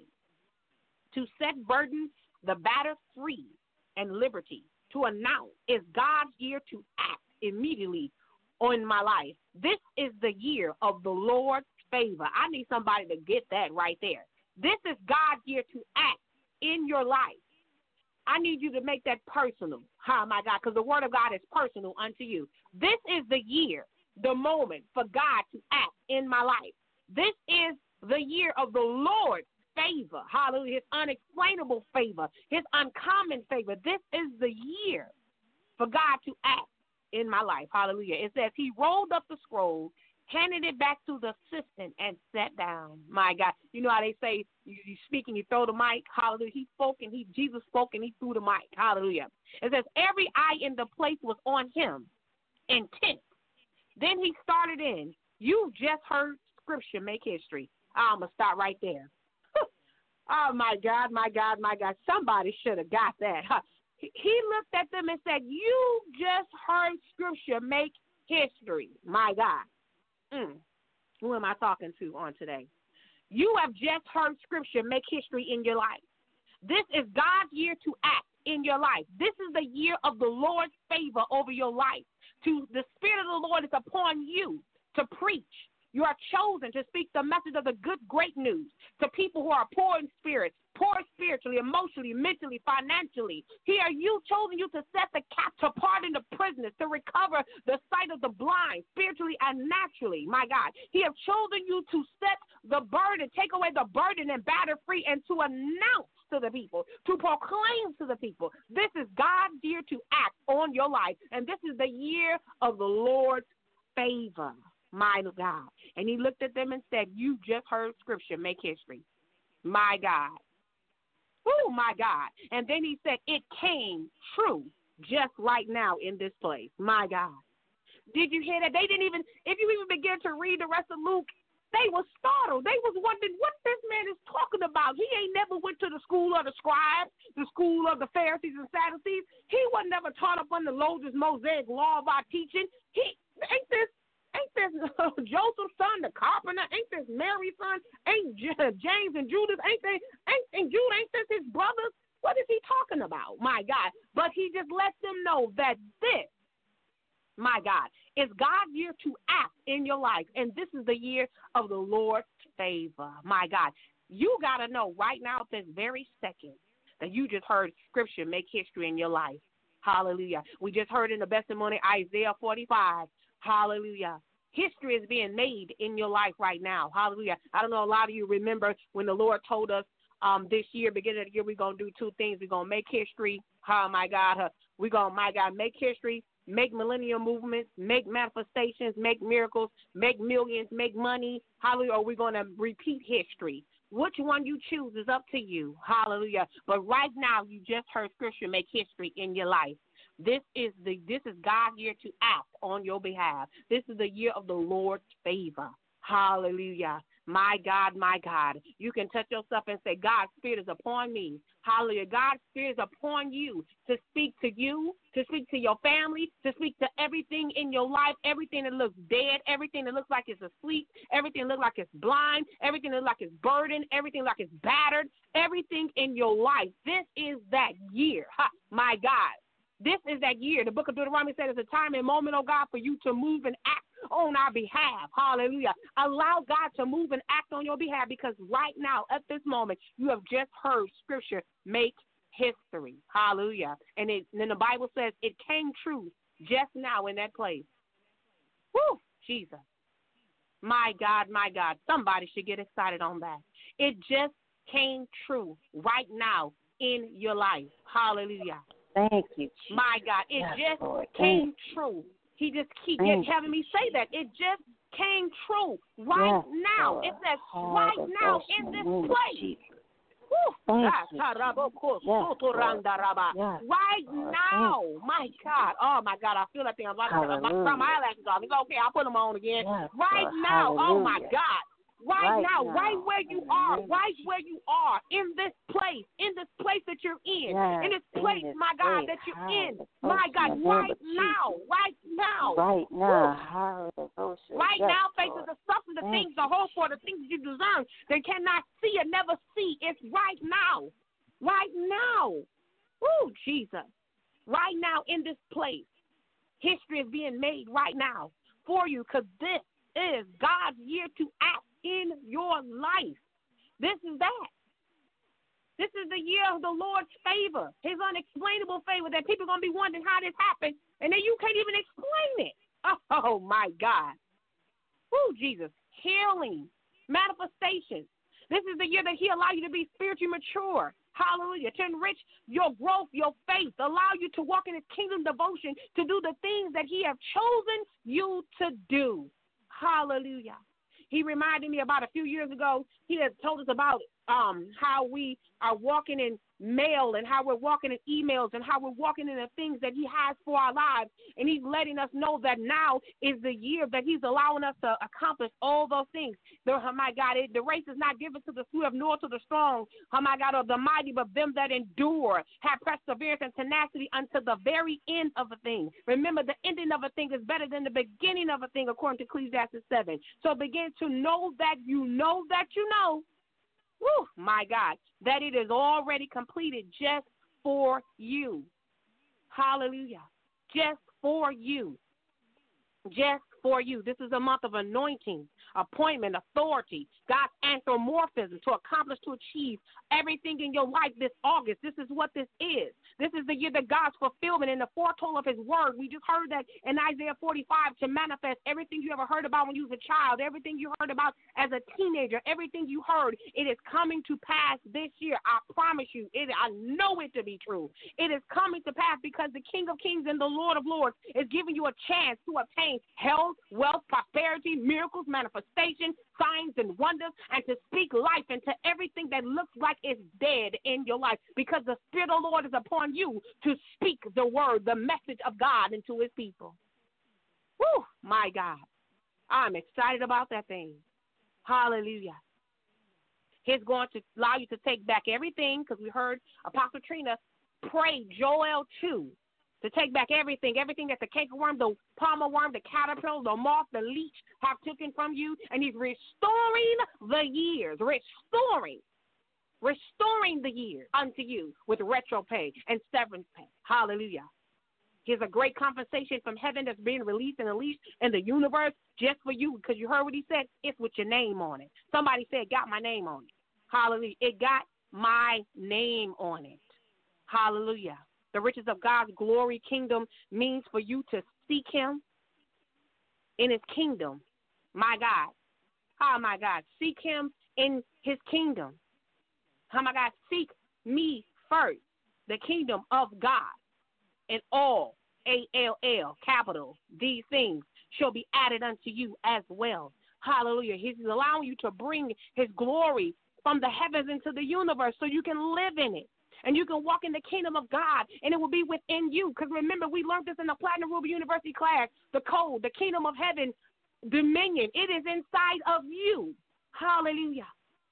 to set burdens the battered free and liberty, to announce it's God's year to act immediately on my life. This is the year of the Lord's favor. I need somebody to get that right there. This is God's year to act in your life. I need you to make that personal. Oh, my God, because the word of God is personal unto you. This is the year, the moment for God to act in my life. This is the year of the Lord's favor. Hallelujah. His unexplainable favor, his uncommon favor. This is the year for God to act in my life. Hallelujah. It says he rolled up the scroll, handed it back to the assistant, and sat down. My God. You know how they say, you speak and you throw the mic? Hallelujah. He spoke and Jesus spoke and he threw the mic. Hallelujah. It says every eye in the place was on him, intent. Then he started in. You just heard scripture make history. I'm going to stop right there. Oh, my God, my God, my God. Somebody should have got that. He looked at them and said, you just heard scripture make history. My God. Who am I talking to on today? You have just heard scripture make history in your life. This is God's year to act in your life. This is the year of the Lord's favor over your life. The Spirit of the Lord is upon you to preach. You are chosen to speak the message of the good, great news to people who are poor in spirit, poor spiritually, emotionally, mentally, financially. He are you chosen you to set the captive, to pardon the prisoners, to recover the sight of the blind, spiritually and naturally. My God, he have chosen you to set the burden, take away the burden and batter free, and to announce to the people, to proclaim to the people. This is God's year to act on your life, and this is the year of the Lord's favor. My God. And he looked at them and said, you just heard scripture make history. My God. Oh, my God. And then he said, it came true just right now in this place. My God. Did you hear that? They didn't even, if you even begin to read the rest of Luke, they were startled. They was wondering what this man is talking about. He ain't never went to the school of the scribes, the school of the Pharisees and Sadducees. He was never taught up on the Mosaic law of our teaching. Ain't this Joseph's son, the carpenter? Ain't this Mary's son? Ain't James and Judas? Ain't this his brothers? What is he talking about? My God. But he just lets them know that this, my God, is God's year to act in your life. And this is the year of the Lord's favor. My God. You got to know right now, at this very second, that you just heard Scripture make history in your life. Hallelujah. We just heard in the testimony, Isaiah 45. Hallelujah. History is being made in your life right now. Hallelujah. I don't know, a lot of you remember when the Lord told us this year, beginning of the year, we're going to do two things. We're going to make history. Oh, my God. We're going to, my God, make history, make millennium movements, make manifestations, make miracles, make millions, make money. Hallelujah. Or we're going to repeat history. Which one you choose is up to you. Hallelujah. But right now, you just heard Scripture make history in your life. This is God's year to act on your behalf. This is the year of the Lord's favor. Hallelujah. My God, my God. You can touch yourself and say, God's Spirit is upon me. Hallelujah. God's Spirit is upon you to speak to you, to speak to your family, to speak to everything in your life, everything that looks dead, everything that looks like it's asleep, everything that looks like it's blind, everything that looks like it's burdened, everything like it's battered, everything in your life. This is that year. My God. This is that year. The book of Deuteronomy said it's a time and moment, oh God, for you to move and act on our behalf. Hallelujah. Allow God to move and act on your behalf, because right now, at this moment, you have just heard Scripture make history. Hallelujah. And then the Bible says it came true just now in that place. Woo, Jesus. My God, my God. Somebody should get excited on that. It just came true right now in your life. Hallelujah. Thank you, Jesus. My God, it just came true. He just keeps having me say that. It just came true right now. It says right now in this place. Right now, my God. Oh, my God, I feel that thing. I'm about to put my eyelashes off. It's okay, I'll put them on again. Right now, oh, my God. Right now, right where you are, in this place that you're in this place, my God, that you're in, my God, right now, faces the substance, the things, the hope for, the things you discern, they cannot see and never see. It's right now, woo, Jesus, right now in this place, history is being made right now for you, because this is God's year to act in your life. This is that. This is the year of the Lord's favor, his unexplainable favor, that people are going to be wondering how this happened, and then you can't even explain it. Oh, my God. Woo, Jesus. Healing, manifestations. This is the year that he allow you to be spiritually mature. Hallelujah. To enrich your growth, your faith, allow you to walk in his kingdom devotion, to do the things that he have chosen you to do. Hallelujah. He reminded me about a few years ago, he had told us about how we are walking in mail and how we're walking in emails and how we're walking in the things that he has for our lives. And he's letting us know that now is the year that he's allowing us to accomplish all those things. Oh, my God, the race is not given to the swift nor to the strong, oh, my God, or the mighty, but them that endure, have perseverance and tenacity unto the very end of a thing. Remember, the ending of a thing is better than the beginning of a thing, according to Ecclesiastes 7. So begin to know that you know that you know. Woo, my God, that it is already completed just for you. Hallelujah. Just for you. Just for you. This is a month of anointing, appointment, authority, God's anthropomorphism to accomplish, to achieve everything in your life this August. This is what this is. This is the year that God's fulfillment and the foretold of his word. We just heard that in Isaiah 45, to manifest everything you ever heard about when you was a child, everything you heard about as a teenager, everything you heard, it is coming to pass this year. I promise you, I know it to be true. It is coming to pass because the King of Kings and the Lord of Lords is giving you a chance to obtain health, wealth, prosperity, miracles, manifestation, signs and wonders, and to speak life into everything that looks like it's dead in your life, because the Spirit of the Lord is upon you to speak the word, the message of God into his people. Woo, my God. I'm excited about that thing. Hallelujah. He's going to allow you to take back everything, because we heard Apostle Trina pray Joel 2. To take back everything that the cankerworm, the palmer worm, the caterpillar, the moth, the leech have taken from you. And he's restoring the years. Restoring. restoring the years unto you with retro pay and severance pay. Hallelujah. Here's a great compensation from heaven that's being released and unleashed in the universe just for you, because you heard what he said. It's with your name on it. Somebody said, got my name on it. Hallelujah. It got my name on it. Hallelujah. The riches of God's glory kingdom means for you to seek him in his kingdom. My God. Oh, my God. Seek him in his kingdom. Oh, my God. Seek me first, the kingdom of God. And all, A-L-L, capital, these things shall be added unto you as well. Hallelujah. He's allowing you to bring his glory from the heavens into the universe so you can live in it. And you can walk in the kingdom of God, and it will be within you. Because remember, we learned this in the Platinum Ruby University class, the code, the kingdom of heaven, dominion. It is inside of you. Hallelujah.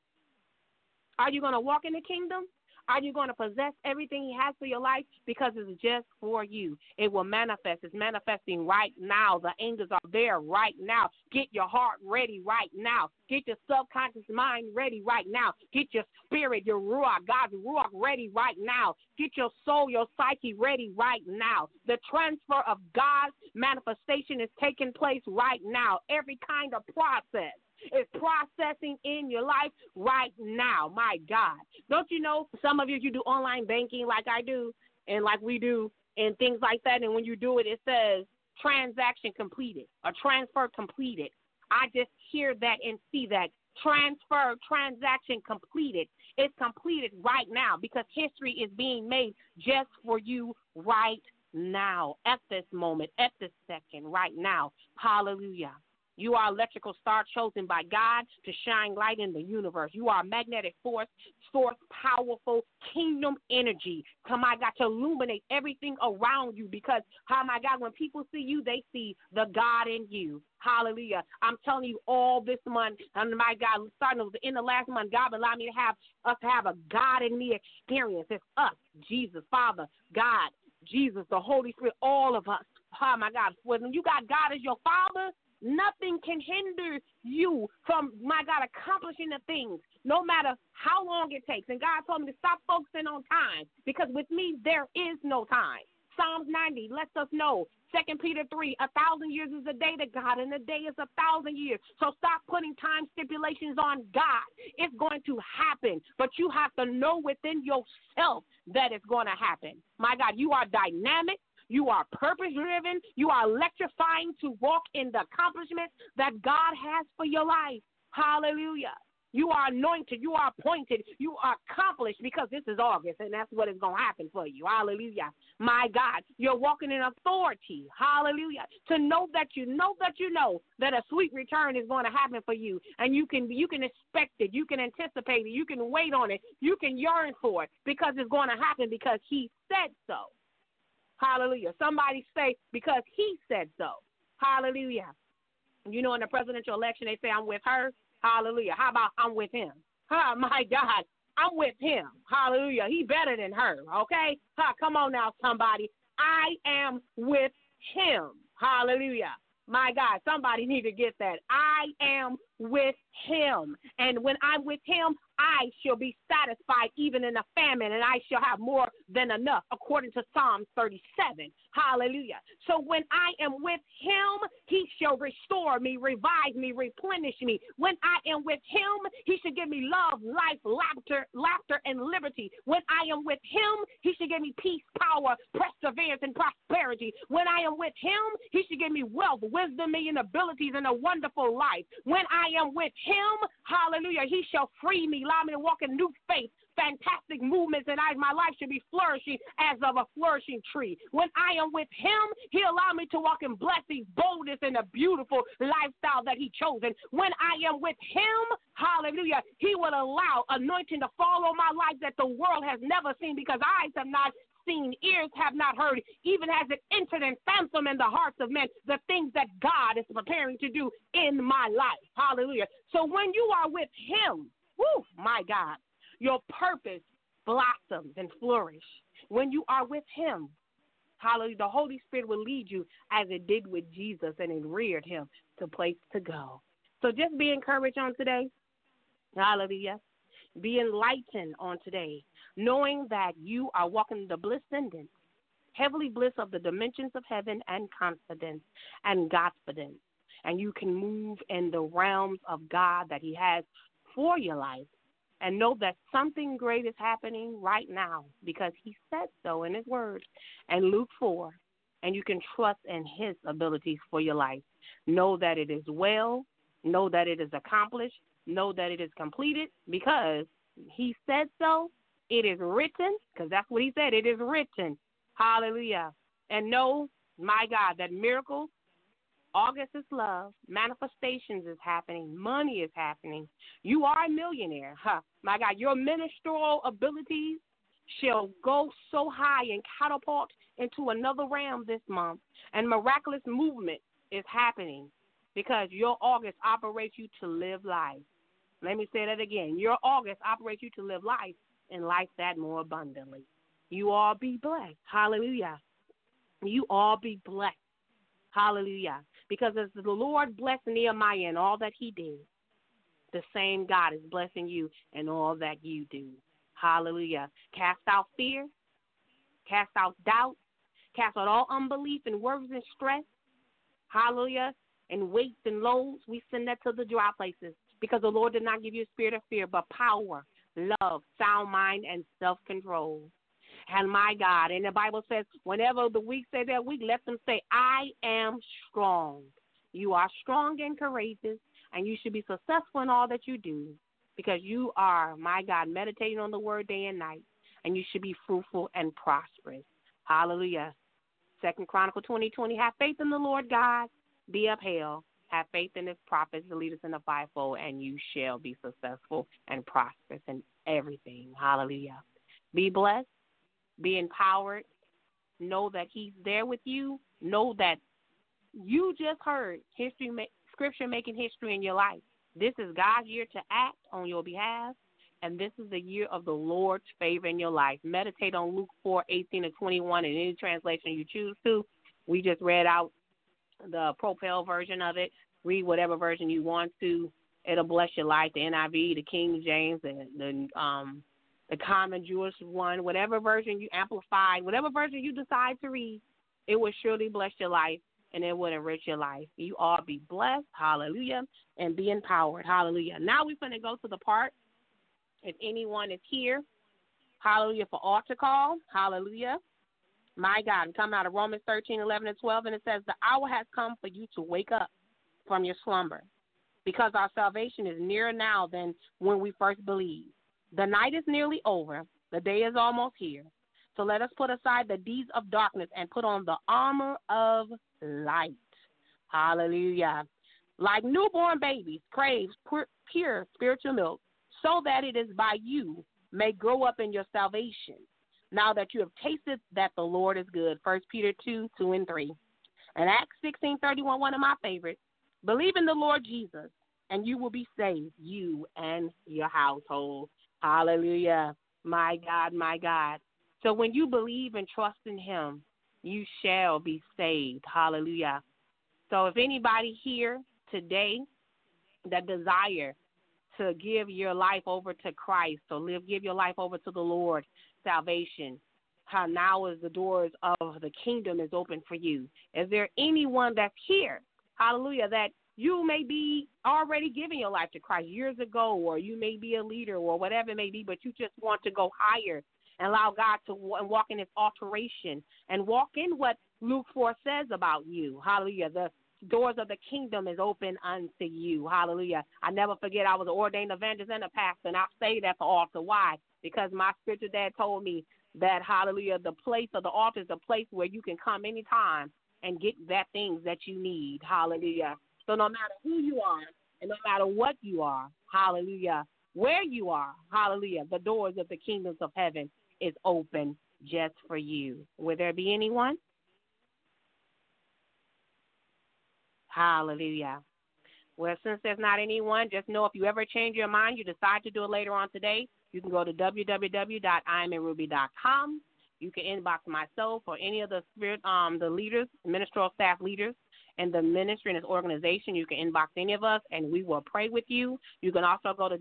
Are you going to walk in the kingdom? Are you going to possess everything he has for your life? Because it's just for you. It will manifest. It's manifesting right now. The angels are there right now. Get your heart ready right now. Get your subconscious mind ready right now. Get your spirit, your ruach, God's ruach ready right now. Get your soul, your psyche ready right now. The transfer of God's manifestation is taking place right now. Every kind of process is processing in your life right now. My God. Don't you know, some of you do online banking like I do and like we do and things like that. And when you do it, it says transaction completed or transfer completed. I just hear that and see that. Transfer, transaction completed. It's completed right now because history is being made just for you right now, at this moment, at this second, right now. Hallelujah. You are electrical star chosen by God to shine light in the universe. You are a magnetic force, source, powerful kingdom energy. Come on, God, to illuminate everything around you because, oh my God, when people see you, they see the God in you. Hallelujah. I'm telling you all this month, and my God, starting at the end of last month, God allowed me to have us to have a God in me experience. It's us, Jesus, Father, God, Jesus, the Holy Spirit, all of us. Oh my God, when you got God as your Father, nothing can hinder you from, my God, accomplishing the things, no matter how long it takes. And God told me to stop focusing on time because with me, there is no time. Psalms 90 lets us know. 2 Peter 3, 1,000 years is a day to God, and a day is 1,000 years. So stop putting time stipulations on God. It's going to happen, but you have to know within yourself that it's going to happen. My God, you are dynamic. You are purpose-driven. You are electrifying to walk in the accomplishments that God has for your life. Hallelujah. You are anointed. You are appointed. You are accomplished because this is August, and that's what is going to happen for you. Hallelujah. My God, you're walking in authority. Hallelujah. To know that you know that a sweet return is going to happen for you, and you can expect it. You can anticipate it. You can wait on it. You can yearn for it because it's going to happen because he said so. Hallelujah. Somebody say, because he said so. Hallelujah. You know, in the presidential election, they say, I'm with her. Hallelujah. How about I'm with him? Oh, my God. I'm with him. Hallelujah. He better than her. Okay? Come on now, somebody. I am with him. Hallelujah. My God, somebody need to get that. I am with him. And when I'm with him, I shall be satisfied even in a famine, and I shall have more than enough, according to Psalm 37. Hallelujah. So when I am with him, he shall restore me, revive me, replenish me. When I am with him, he should give me love, life, laughter, and liberty. When I am with him, he should give me peace, power, perseverance, and prosperity. When I am with him, he should give me wealth, wisdom, and abilities, and a wonderful life. When I am with him, hallelujah, he shall free me, allow me to walk in new faith, fantastic movements, and my life should be flourishing as of a flourishing tree. When I am with him, he allow me to walk in blessings, boldness, and a beautiful lifestyle that he chosen. When I am with him, hallelujah, he will allow anointing to fall on my life that the world has never seen because eyes have not seen, ears have not heard, even has it entered and phantom in the hearts of men, the things that God is preparing to do in my life. Hallelujah. So when you are with him, whoo, my God, your purpose blossoms and flourish. When you are with him, hallelujah, the Holy Spirit will lead you as it did with Jesus and it reared him to place to go. So just be encouraged on today. Hallelujah. Be enlightened on today, knowing that you are walking the blisscendant, heavenly bliss of the dimensions of heaven and confidence and Godfidence. And you can move in the realms of God that he has for your life. And know that something great is happening right now because he said so in his word. And Luke 4, and you can trust in his abilities for your life. Know that it is well. Know that it is accomplished. Know that it is completed because he said so. It is written, because that's what he said. It is written. Hallelujah. And know, my God, that miracles, August is love, manifestations is happening, money is happening. You are a millionaire. My God, your ministerial abilities shall go so high and catapult into another realm this month. And miraculous movement is happening because your August operates you to live life. Let me say that again. Your August operates you to live life and life that more abundantly. You all be blessed. Hallelujah. You all be blessed. Hallelujah. Because as the Lord blessed Nehemiah in all that he did, the same God is blessing you in all that you do. Hallelujah. Cast out fear. Cast out doubt. Cast out all unbelief and worries and stress. Hallelujah. And weights and loads. We send that to the dry places because the Lord did not give you a spirit of fear, but power, love, sound mind, and self-control. And my God, and the Bible says, whenever the weak say they're weak, let them say, I am strong. You are strong and courageous, and you should be successful in all that you do because you are, my God, meditating on the word day and night, and you should be fruitful and prosperous. Hallelujah. 2 Chronicles 20:20, have faith in the Lord God, be upheld. Have faith in his prophets, the leaders in the fivefold, and you shall be successful and prosperous in everything. Hallelujah. Be blessed. Be empowered. Know that he's there with you. Know that you just heard scripture making history in your life. This is God's year to act on your behalf, and this is the year of the Lord's favor in your life. Meditate on Luke 4:18-21 in any translation you choose to. We just read out the Propel version of it. Read whatever version you want to. It'll bless your life. The NIV, the King James, the Common Jewish one, whatever version you amplify, whatever version you decide to read, it will surely bless your life and it will enrich your life. You all be blessed, hallelujah, and be empowered, hallelujah. Now we're going to go to the part, if anyone is here, hallelujah, for altar call, hallelujah. My God, I'm coming out of Romans 13:11-12, and it says, the hour has come for you to wake up from your slumber because our salvation is nearer now than when we first believed. The night is nearly over. The day is almost here. So let us put aside the deeds of darkness and put on the armor of light. Hallelujah. Like newborn babies crave pure spiritual milk, so that it is by you may grow up in your salvation, now that you have tasted that the Lord is good. 1 Peter 2:2-3. And Acts 16:31, one of my favorites. Believe in the Lord Jesus, and you will be saved, you and your household. Hallelujah. My God, my God. So when you believe and trust in him, you shall be saved. Hallelujah. So if anybody here today that desire to give your life over to Christ, or give your life over to the Lord, salvation, how now is the doors of the kingdom is open for you. Is there anyone that's here, hallelujah, that you may be already giving your life to Christ years ago, or you may be a leader or whatever it may be, but you just want to go higher and allow God to walk in his alteration and walk in what Luke 4 says about you. Hallelujah. The doors of the kingdom is open unto you. Hallelujah. I never forget I was an ordained evangelist and a pastor, and I stayed at the altar. Why? Because my spiritual dad told me that, hallelujah, the place of the altar is a place where you can come anytime and get that things that you need. Hallelujah. So no matter who you are and no matter what you are, hallelujah, where you are, hallelujah, the doors of the kingdoms of heaven is open just for you. Will there be anyone? Hallelujah. Well, since there's not anyone, just know if you ever change your mind, you decide to do it later on today, you can go to www.iamandruby.com. You can inbox myself or any of the the leaders, ministerial staff leaders, in the ministry and this organization, you can inbox any of us, and we will pray with you. You can also go to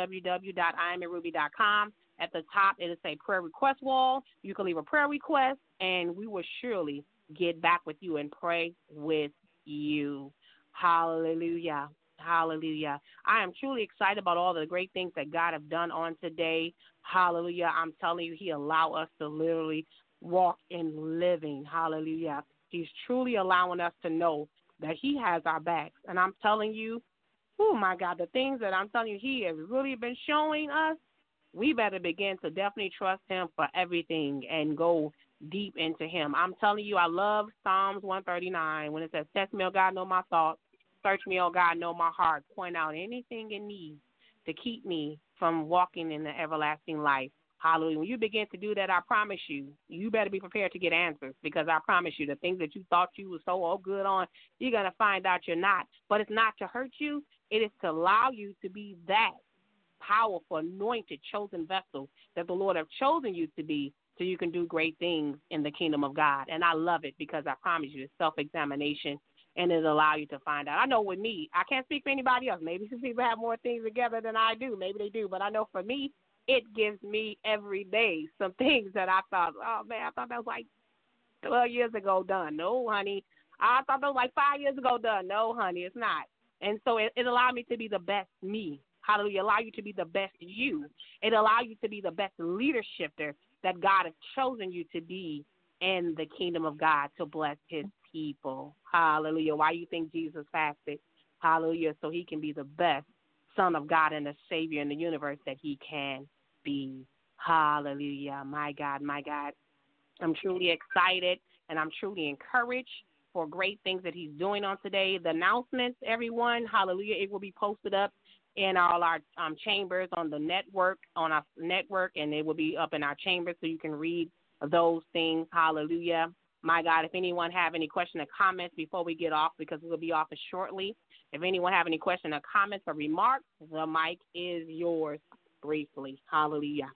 www.IamARuby.com. At the top, it'll say prayer request wall. You can leave a prayer request, and we will surely get back with you and pray with you. Hallelujah. Hallelujah. I am truly excited about all the great things that God have done on today. Hallelujah. I'm telling you, he allowed us to literally walk in living. Hallelujah. He's truly allowing us to know that he has our backs. And I'm telling you, oh, my God, the things that I'm telling you he has really been showing us, we better begin to definitely trust him for everything and go deep into him. I'm telling you, I love Psalms 139 when it says, test me, oh God, know my thoughts. Search me, oh God, know my heart. Point out anything in me to keep me from walking in the everlasting life. Hallelujah. When you begin to do that, I promise you, you better be prepared to get answers, because I promise you the things that you thought you were so good on, you're going to find out you're not. But it's not to hurt you. It is to allow you to be that powerful, anointed, chosen vessel that the Lord have chosen you to be, so you can do great things in the kingdom of God. And I love it, because I promise you it's self-examination, and it'll allow you to find out. I know with me, I can't speak for anybody else. Maybe some people have more things together than I do. Maybe they do. But I know for me, it gives me every day some things that I thought, oh, man, I thought that was like 12 years ago done. No, honey. I thought that was like 5 years ago done. No, honey, it's not. And so it allowed me to be the best me. Hallelujah. Allow you to be the best you. It allow you to be the best leadership that God has chosen you to be in the kingdom of God, to bless his people. Hallelujah. Why you think Jesus fasted? Hallelujah. So he can be the best Son of God and the Savior in the universe that he can be. Hallelujah. My God, my God. I'm truly excited, and I'm truly encouraged for great things that he's doing on today. The announcements, everyone, hallelujah, it will be posted up in all our chambers on our network, and it will be up in our chambers so you can read those things. Hallelujah. My God, if anyone have any question or comments before we get off, because we'll be off shortly. If anyone have any question or comments or remarks, the mic is yours briefly. Hallelujah.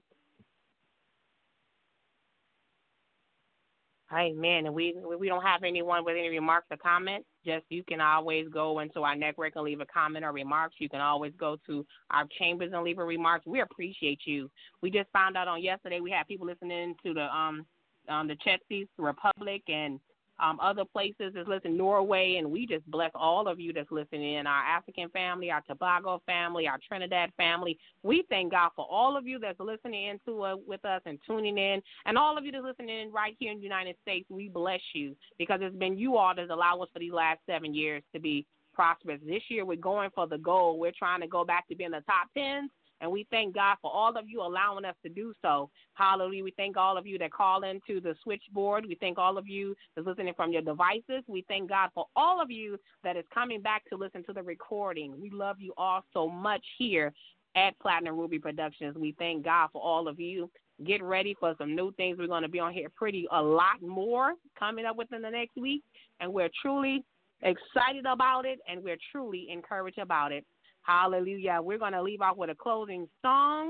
Amen. And we don't have anyone with any remarks or comments. Just you can always go into our network and leave a comment or remarks. You can always go to our chambers and leave a remarks. We appreciate you. We just found out on yesterday we had people listening to the Czech Republic and other places that's listening, Norway, and we just bless all of you that's listening in, our African family, our Tobago family, our Trinidad family. We thank God for all of you that's listening in with us and tuning in, and all of you that's listening in right here in the United States. We bless you, because it's been you all that's allowed us for these last 7 years to be prosperous. This year we're going for the goal. We're trying to go back to being the top 10s. And we thank God for all of you allowing us to do so. Hallelujah. We thank all of you that call into the switchboard. We thank all of you that's listening from your devices. We thank God for all of you that is coming back to listen to the recording. We love you all so much here at Platinum Ruby Productions. We thank God for all of you. Get ready for some new things. We're going to be on here a lot more coming up within the next week. And we're truly excited about it, and we're truly encouraged about it. Hallelujah. We're going to leave off with a closing song.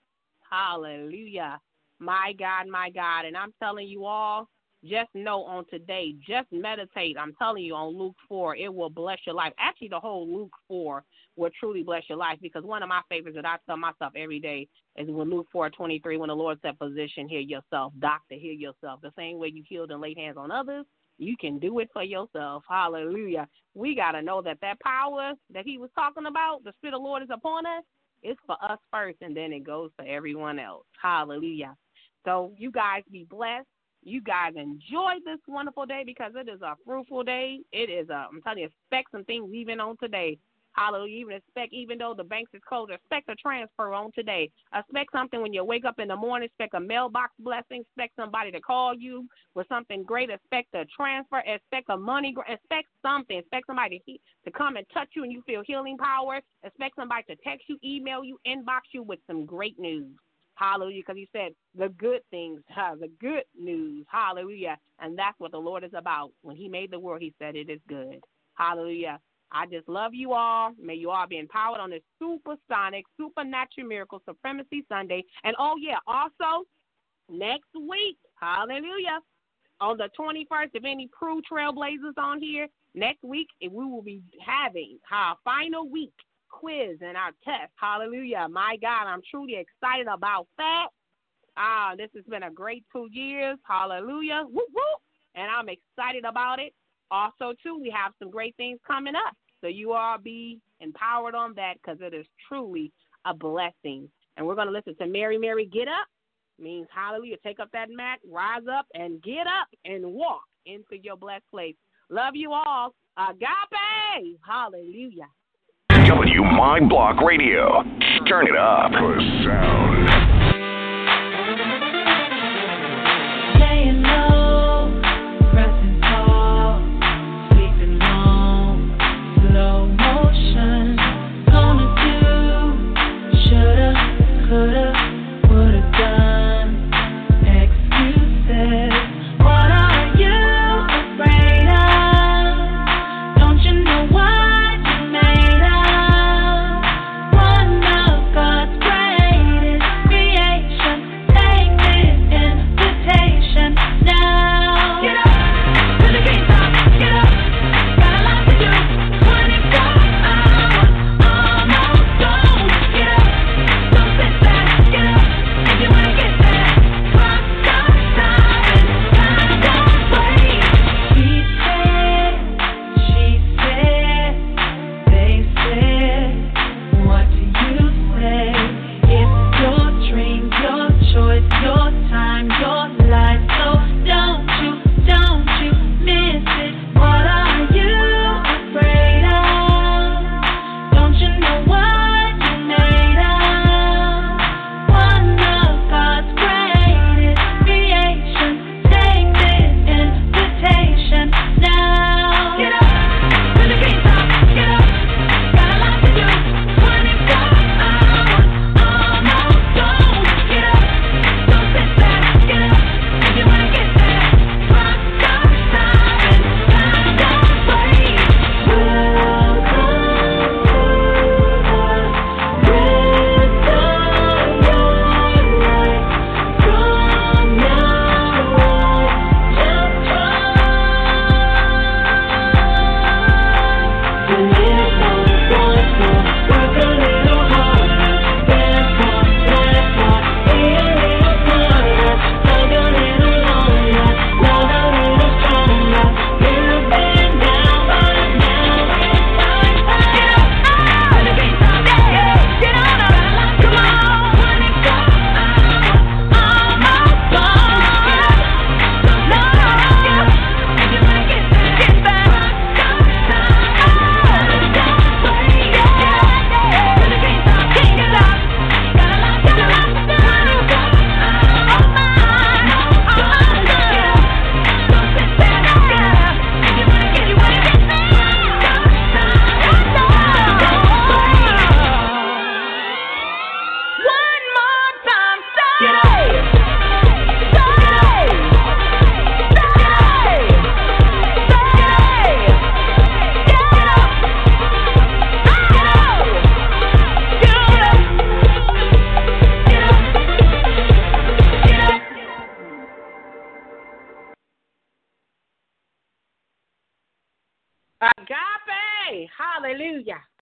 Hallelujah. My God, my God. And I'm telling you all, just know on today, just meditate. I'm telling you on Luke 4, it will bless your life. Actually, the whole Luke 4 will truly bless your life, because one of my favorites that I tell myself every day is when Luke 4:23, when the Lord said, physician, heal yourself. Doctor, heal yourself. The same way you healed and laid hands on others, you can do it for yourself. Hallelujah. We got to know that power that he was talking about, the Spirit of the Lord is upon us, it's for us first, and then it goes for everyone else. Hallelujah. So you guys be blessed. You guys enjoy this wonderful day, because it is a fruitful day. It is I'm telling you, expect some things even on today. Hallelujah. Even though the banks is closed, expect a transfer on today. Expect something when you wake up in the morning. Expect a mailbox blessing. Expect somebody to call you with something great. Expect a transfer. Expect a money. Expect something. Expect somebody to come and touch you and you feel healing power. Expect somebody to text you, email you, inbox you with some great news. Hallelujah, because he said the good things, the good news. Hallelujah. And that's what the Lord is about. When he made the world, he said it is good. Hallelujah. I just love you all. May you all be empowered on this supersonic, supernatural miracle supremacy Sunday. And, oh, yeah, also next week, hallelujah, on the 21st, if any Crew Trailblazers on here, next week we will be having our final week quiz and our test. Hallelujah. My God, I'm truly excited about that. This has been a great 2 years. Hallelujah. Whoop, whoop. And I'm excited about it. Also, too, we have some great things coming up. So you all be empowered on that because it is truly a blessing. And we're going to listen to Mary, Mary, Get Up. Means, hallelujah, take up that mat, rise up, and get up and walk into your blessed place. Love you all. Agape. Hallelujah. W Mind Block Radio. Turn it up. The sound. Laying low, pressing tall, sleeping long, slow motion. Gonna do, shoulda, coulda, woulda done. Excuses. What are you afraid of? Don't you know what you're made of? One of God's greatest creations. Take this invitation now. Get up to the green top. Get up. Got a lot to do. 24 hours almost gone. Get up. Don't sit back. Get up. If you wanna get back, clock starts timing. Time don't wait. He said, she said, they said. What do you say? It's your dream, your choice, your time, your life. So don't you miss it. What are you afraid of? Don't you know what you're made of? One of God's greatest creations. Take this invitation now. Get up to the green top. Get up. Got a lot to do. 24 hours almost gone. Get up. Don't sit back. Get up. If you wanna get back, clock starts timing. Time don't wait. Welcome to the rest of your life. From now on, just try to live more, want more, work a little harder, dance more, laugh more, be a little smarter, hug a little longer, love a little stronger. You've been down, but now it's time. Get up to the beat, get on up, come on. 24 hours almost gone. So no, if you wanna get back, rock stop time. Don't wait, to the beat, king it up. Got a lot to do. 24 hours almost gone. Don't sit back, if you wanna get back, rock stop time. Don't wait. One more time, stay. Get up. Agape. Hallelujah.